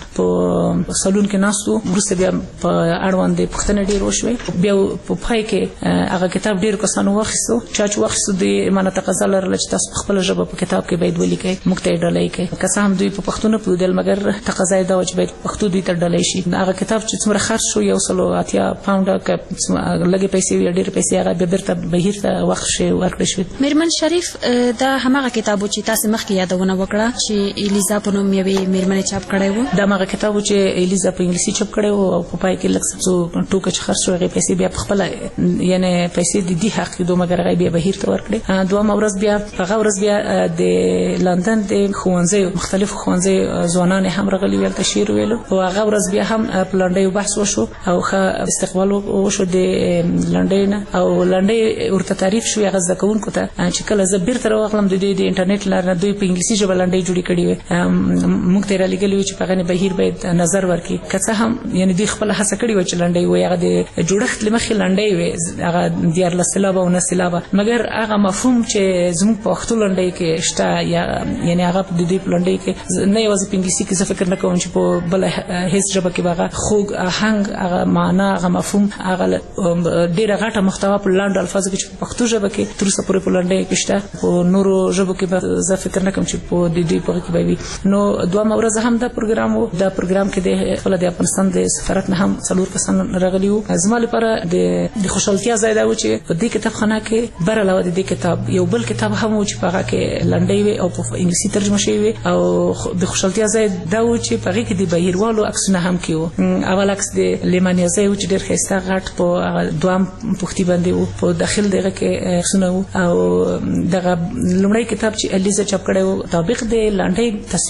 په سالون کې ناست وو. وروسته بیا په اړوند پوښتنې ډېر وشوې. بیا په پای کې هغه کتاب ډېرو کسانو واخیستو. چا چې واخیستو د مانه تقاضا لرله چې تاسو په خپله ژبه په کتاب کې باید ولیکئ، موږ ته یې ډالۍ کړئ. که څه هم دوی په پښتو نه پوهېدل مګر تقاضا یې دا وه چې باید پښتو دوی ته ډالۍ شي. هغه کتاب چې څومره خرڅ شو 180 پاونډه که لږې پیسې وي یا ډېرې پیسې هغه بیا بیرته بهیر ته ورکړی شوې. میرمن شریف دا هماغه کتاب و چې تاسې مخکې یادونه وکړه چې ایلیزا په نوم یوې میرمنې چاپ کړی و. دا هماغه کتاب و چې ایلیزا په انګلیسي چاپ کړی و او په پای کې لږ څه ټوکه چې خرڅ شو هغې پیسې بیا په خپله یعنې پیسې د دې حق کېدو مګر هغه بیا بهیر ته ورکړې. دویمه ورځ بیا هغه ورځ بیا د لندن د ښوونځیو مختلفو ښوونځیو ځوانان هم راغلي وو، هلته شعر ویلو او هغه ورځ بیا هم په لنډیو بحث وشو او ښه استقبال وشو د لنډیو نه او لنډۍ ورته تعریف شوې هغه زده کوونکو ته چې کله زه بیرته راغلم د دوی د انټرنیټ لاره نه دوی په انګلیسي ژبه لنډۍ جوړې کړې وې. موږ ته یې رالیږلي وو چې په هغه بهیر باید نظر ورکړي. که څه هم یعنې دوی خپله هڅه کړې وه چې لنډۍ وایي، هغه د جوړښت له مخې لنډۍ وې، هغه 14 سېلابه او 9 سېلابه، مګر هغه مفهوم چې زموږ په پښتو لنډۍ کې شته یعنې هغه د دوی په لنډۍ کې نه یوازې په انګلیسي کې زه فکر نه کوم چې په بله هېڅ ژبه کې به هغه خوږ آهنګ هغه معنا هغه مفهوم هغه ډېره غټه محتوا په لاندو الفاظو کې چې په پښتو ژبه کې تر اوسه پورې په لنډۍ کې شته، په نورو ژبو کې به زه فکر نه کوم چې په دوی په هغې کې به وي. نو دویمه ورځ هم دا پروګرام و. دا پروګرام کې د خپله د افغانستان د سفارت نه هم 4 کسان راغلي وو. زما لپاره د خوشحالتیا ځای دا و چې په دې کتابخانه کې بر علاوه د دې کتاب یو بل کتاب هم و چې په هغه کې لنډۍ وې او په انګلیسي ترجمه شوې وې او د خوشحالتیا ځای دا و چې په هغې کې د بهیروالو عکسونه هم کې وو. اول عکس د لیمانیا ځای و چې ډېر ښایسته غټ په دویم پوښتي باندې و، په داخل دغه کې عکسونه و او دغه لومړی کتاب چې الیزا چاپ کړی و طابق د لنډۍ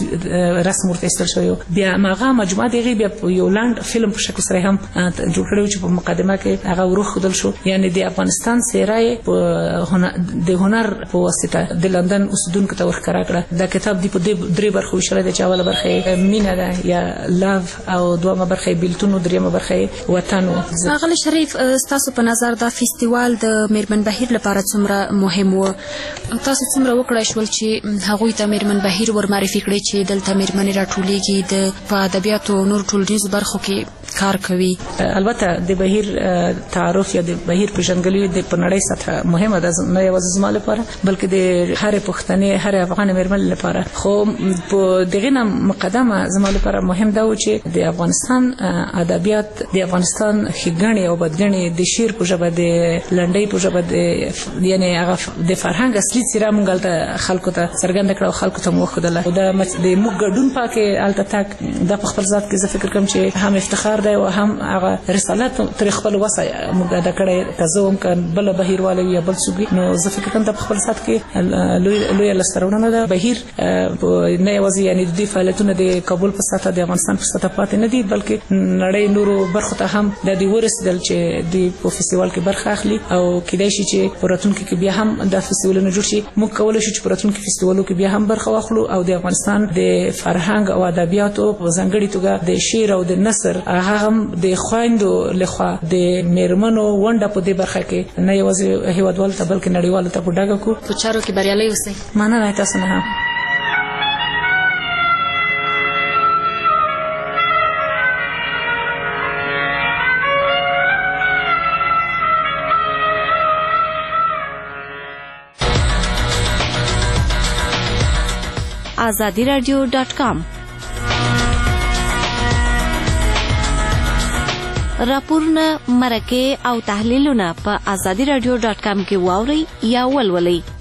رسم ورته ایستل شوی و. بیا هماغه مجموعه د هغې بیا یو لنډ فلم په شکل سره هم جوړ کړی و چې په مقدمه کې هغه وروښودل شو. یعنې د افغانستان څېره یې د هنر په واسطه د لندن اوسېدونکو ته ورښکاره کړه. دا کتاب دی په 3 برخو ویشلی دی چې اوله برخه یې مینه ده یا لاو او دویمه برخه یې بیلتون و دریمه برخه یې وطن و. ښاغلی شریف ستاسو په نظر دا فستیوال د میرمن بهیر لپاره څومره مهم و؟ تاسو څومره وکړی شول چې هغوی ته میرمن بهیر ور معرفي کړئ چې دلته میرمنې راټولیږي، په ادبیاتو او نورو ټولنیزو برخو کې کار کوي. البته د بهیر تعارف یا د بهیر پیژندګلوي د پنړۍ سطح مهمه ده، نه یوازې زما لپاره بلکې د هر پښتنې هر افغان مېرمن لپاره. خو په دغه مقدمه زما لپاره مهم ده چې د افغانستان ادبیات، د افغانستان ښېګڼې او بدګڼې د شعر په ژبه، د لنډۍ په ژبه، یعنې هغه د فرهنګ اصلي څېره موږ هلته خلکو ته څرګنده کړه او خلکو ته مو وښودله. د موږ ګډون پکې هلته تګ دا په خپل ذات کې زه فکر کوم چې هم افتخار دی او هم هغه رسالت تر خپل وسه موږ ادا کړی. که زه هم که بله بهیرواله وي یا بل څوک وي نو زه فکر کوم دا په خپل ذات کې لویه لاسته راوړنه ده. بهیر نه یوازې یعنې د دوی فعالیتونه د کابل په سطحه، د افغانستان په سطحه پاتې نه دي بلکې نړۍ نورو برخو ته هم د دوی ورسېدل چې دوی په فستیوال کې برخه اخلي او کیدای شي چې په راتلونکي کې بیا هم دا فستیوالونه جوړ شي. موږ کولی شو چې په راتلونکي فستیوالو کې بیا هم برخه واخلو او د افغانستان د فرهنګ او ادبیاتو په ځانګړې توګه د شعر او د نثر هغه هم د خویندو لخوا د میرمنو ونډه په دې برخه کې نه یوازې هیوادوالو ته بلکې نړیوالو ته په ډاګه کړو. په چارو کې بریالي اوسئ. مننه تاسو نه هم. azadiradio.com راپورونه، مرکې او تحلیلونه په azadiradio.com کې واورئ یا ولولئ.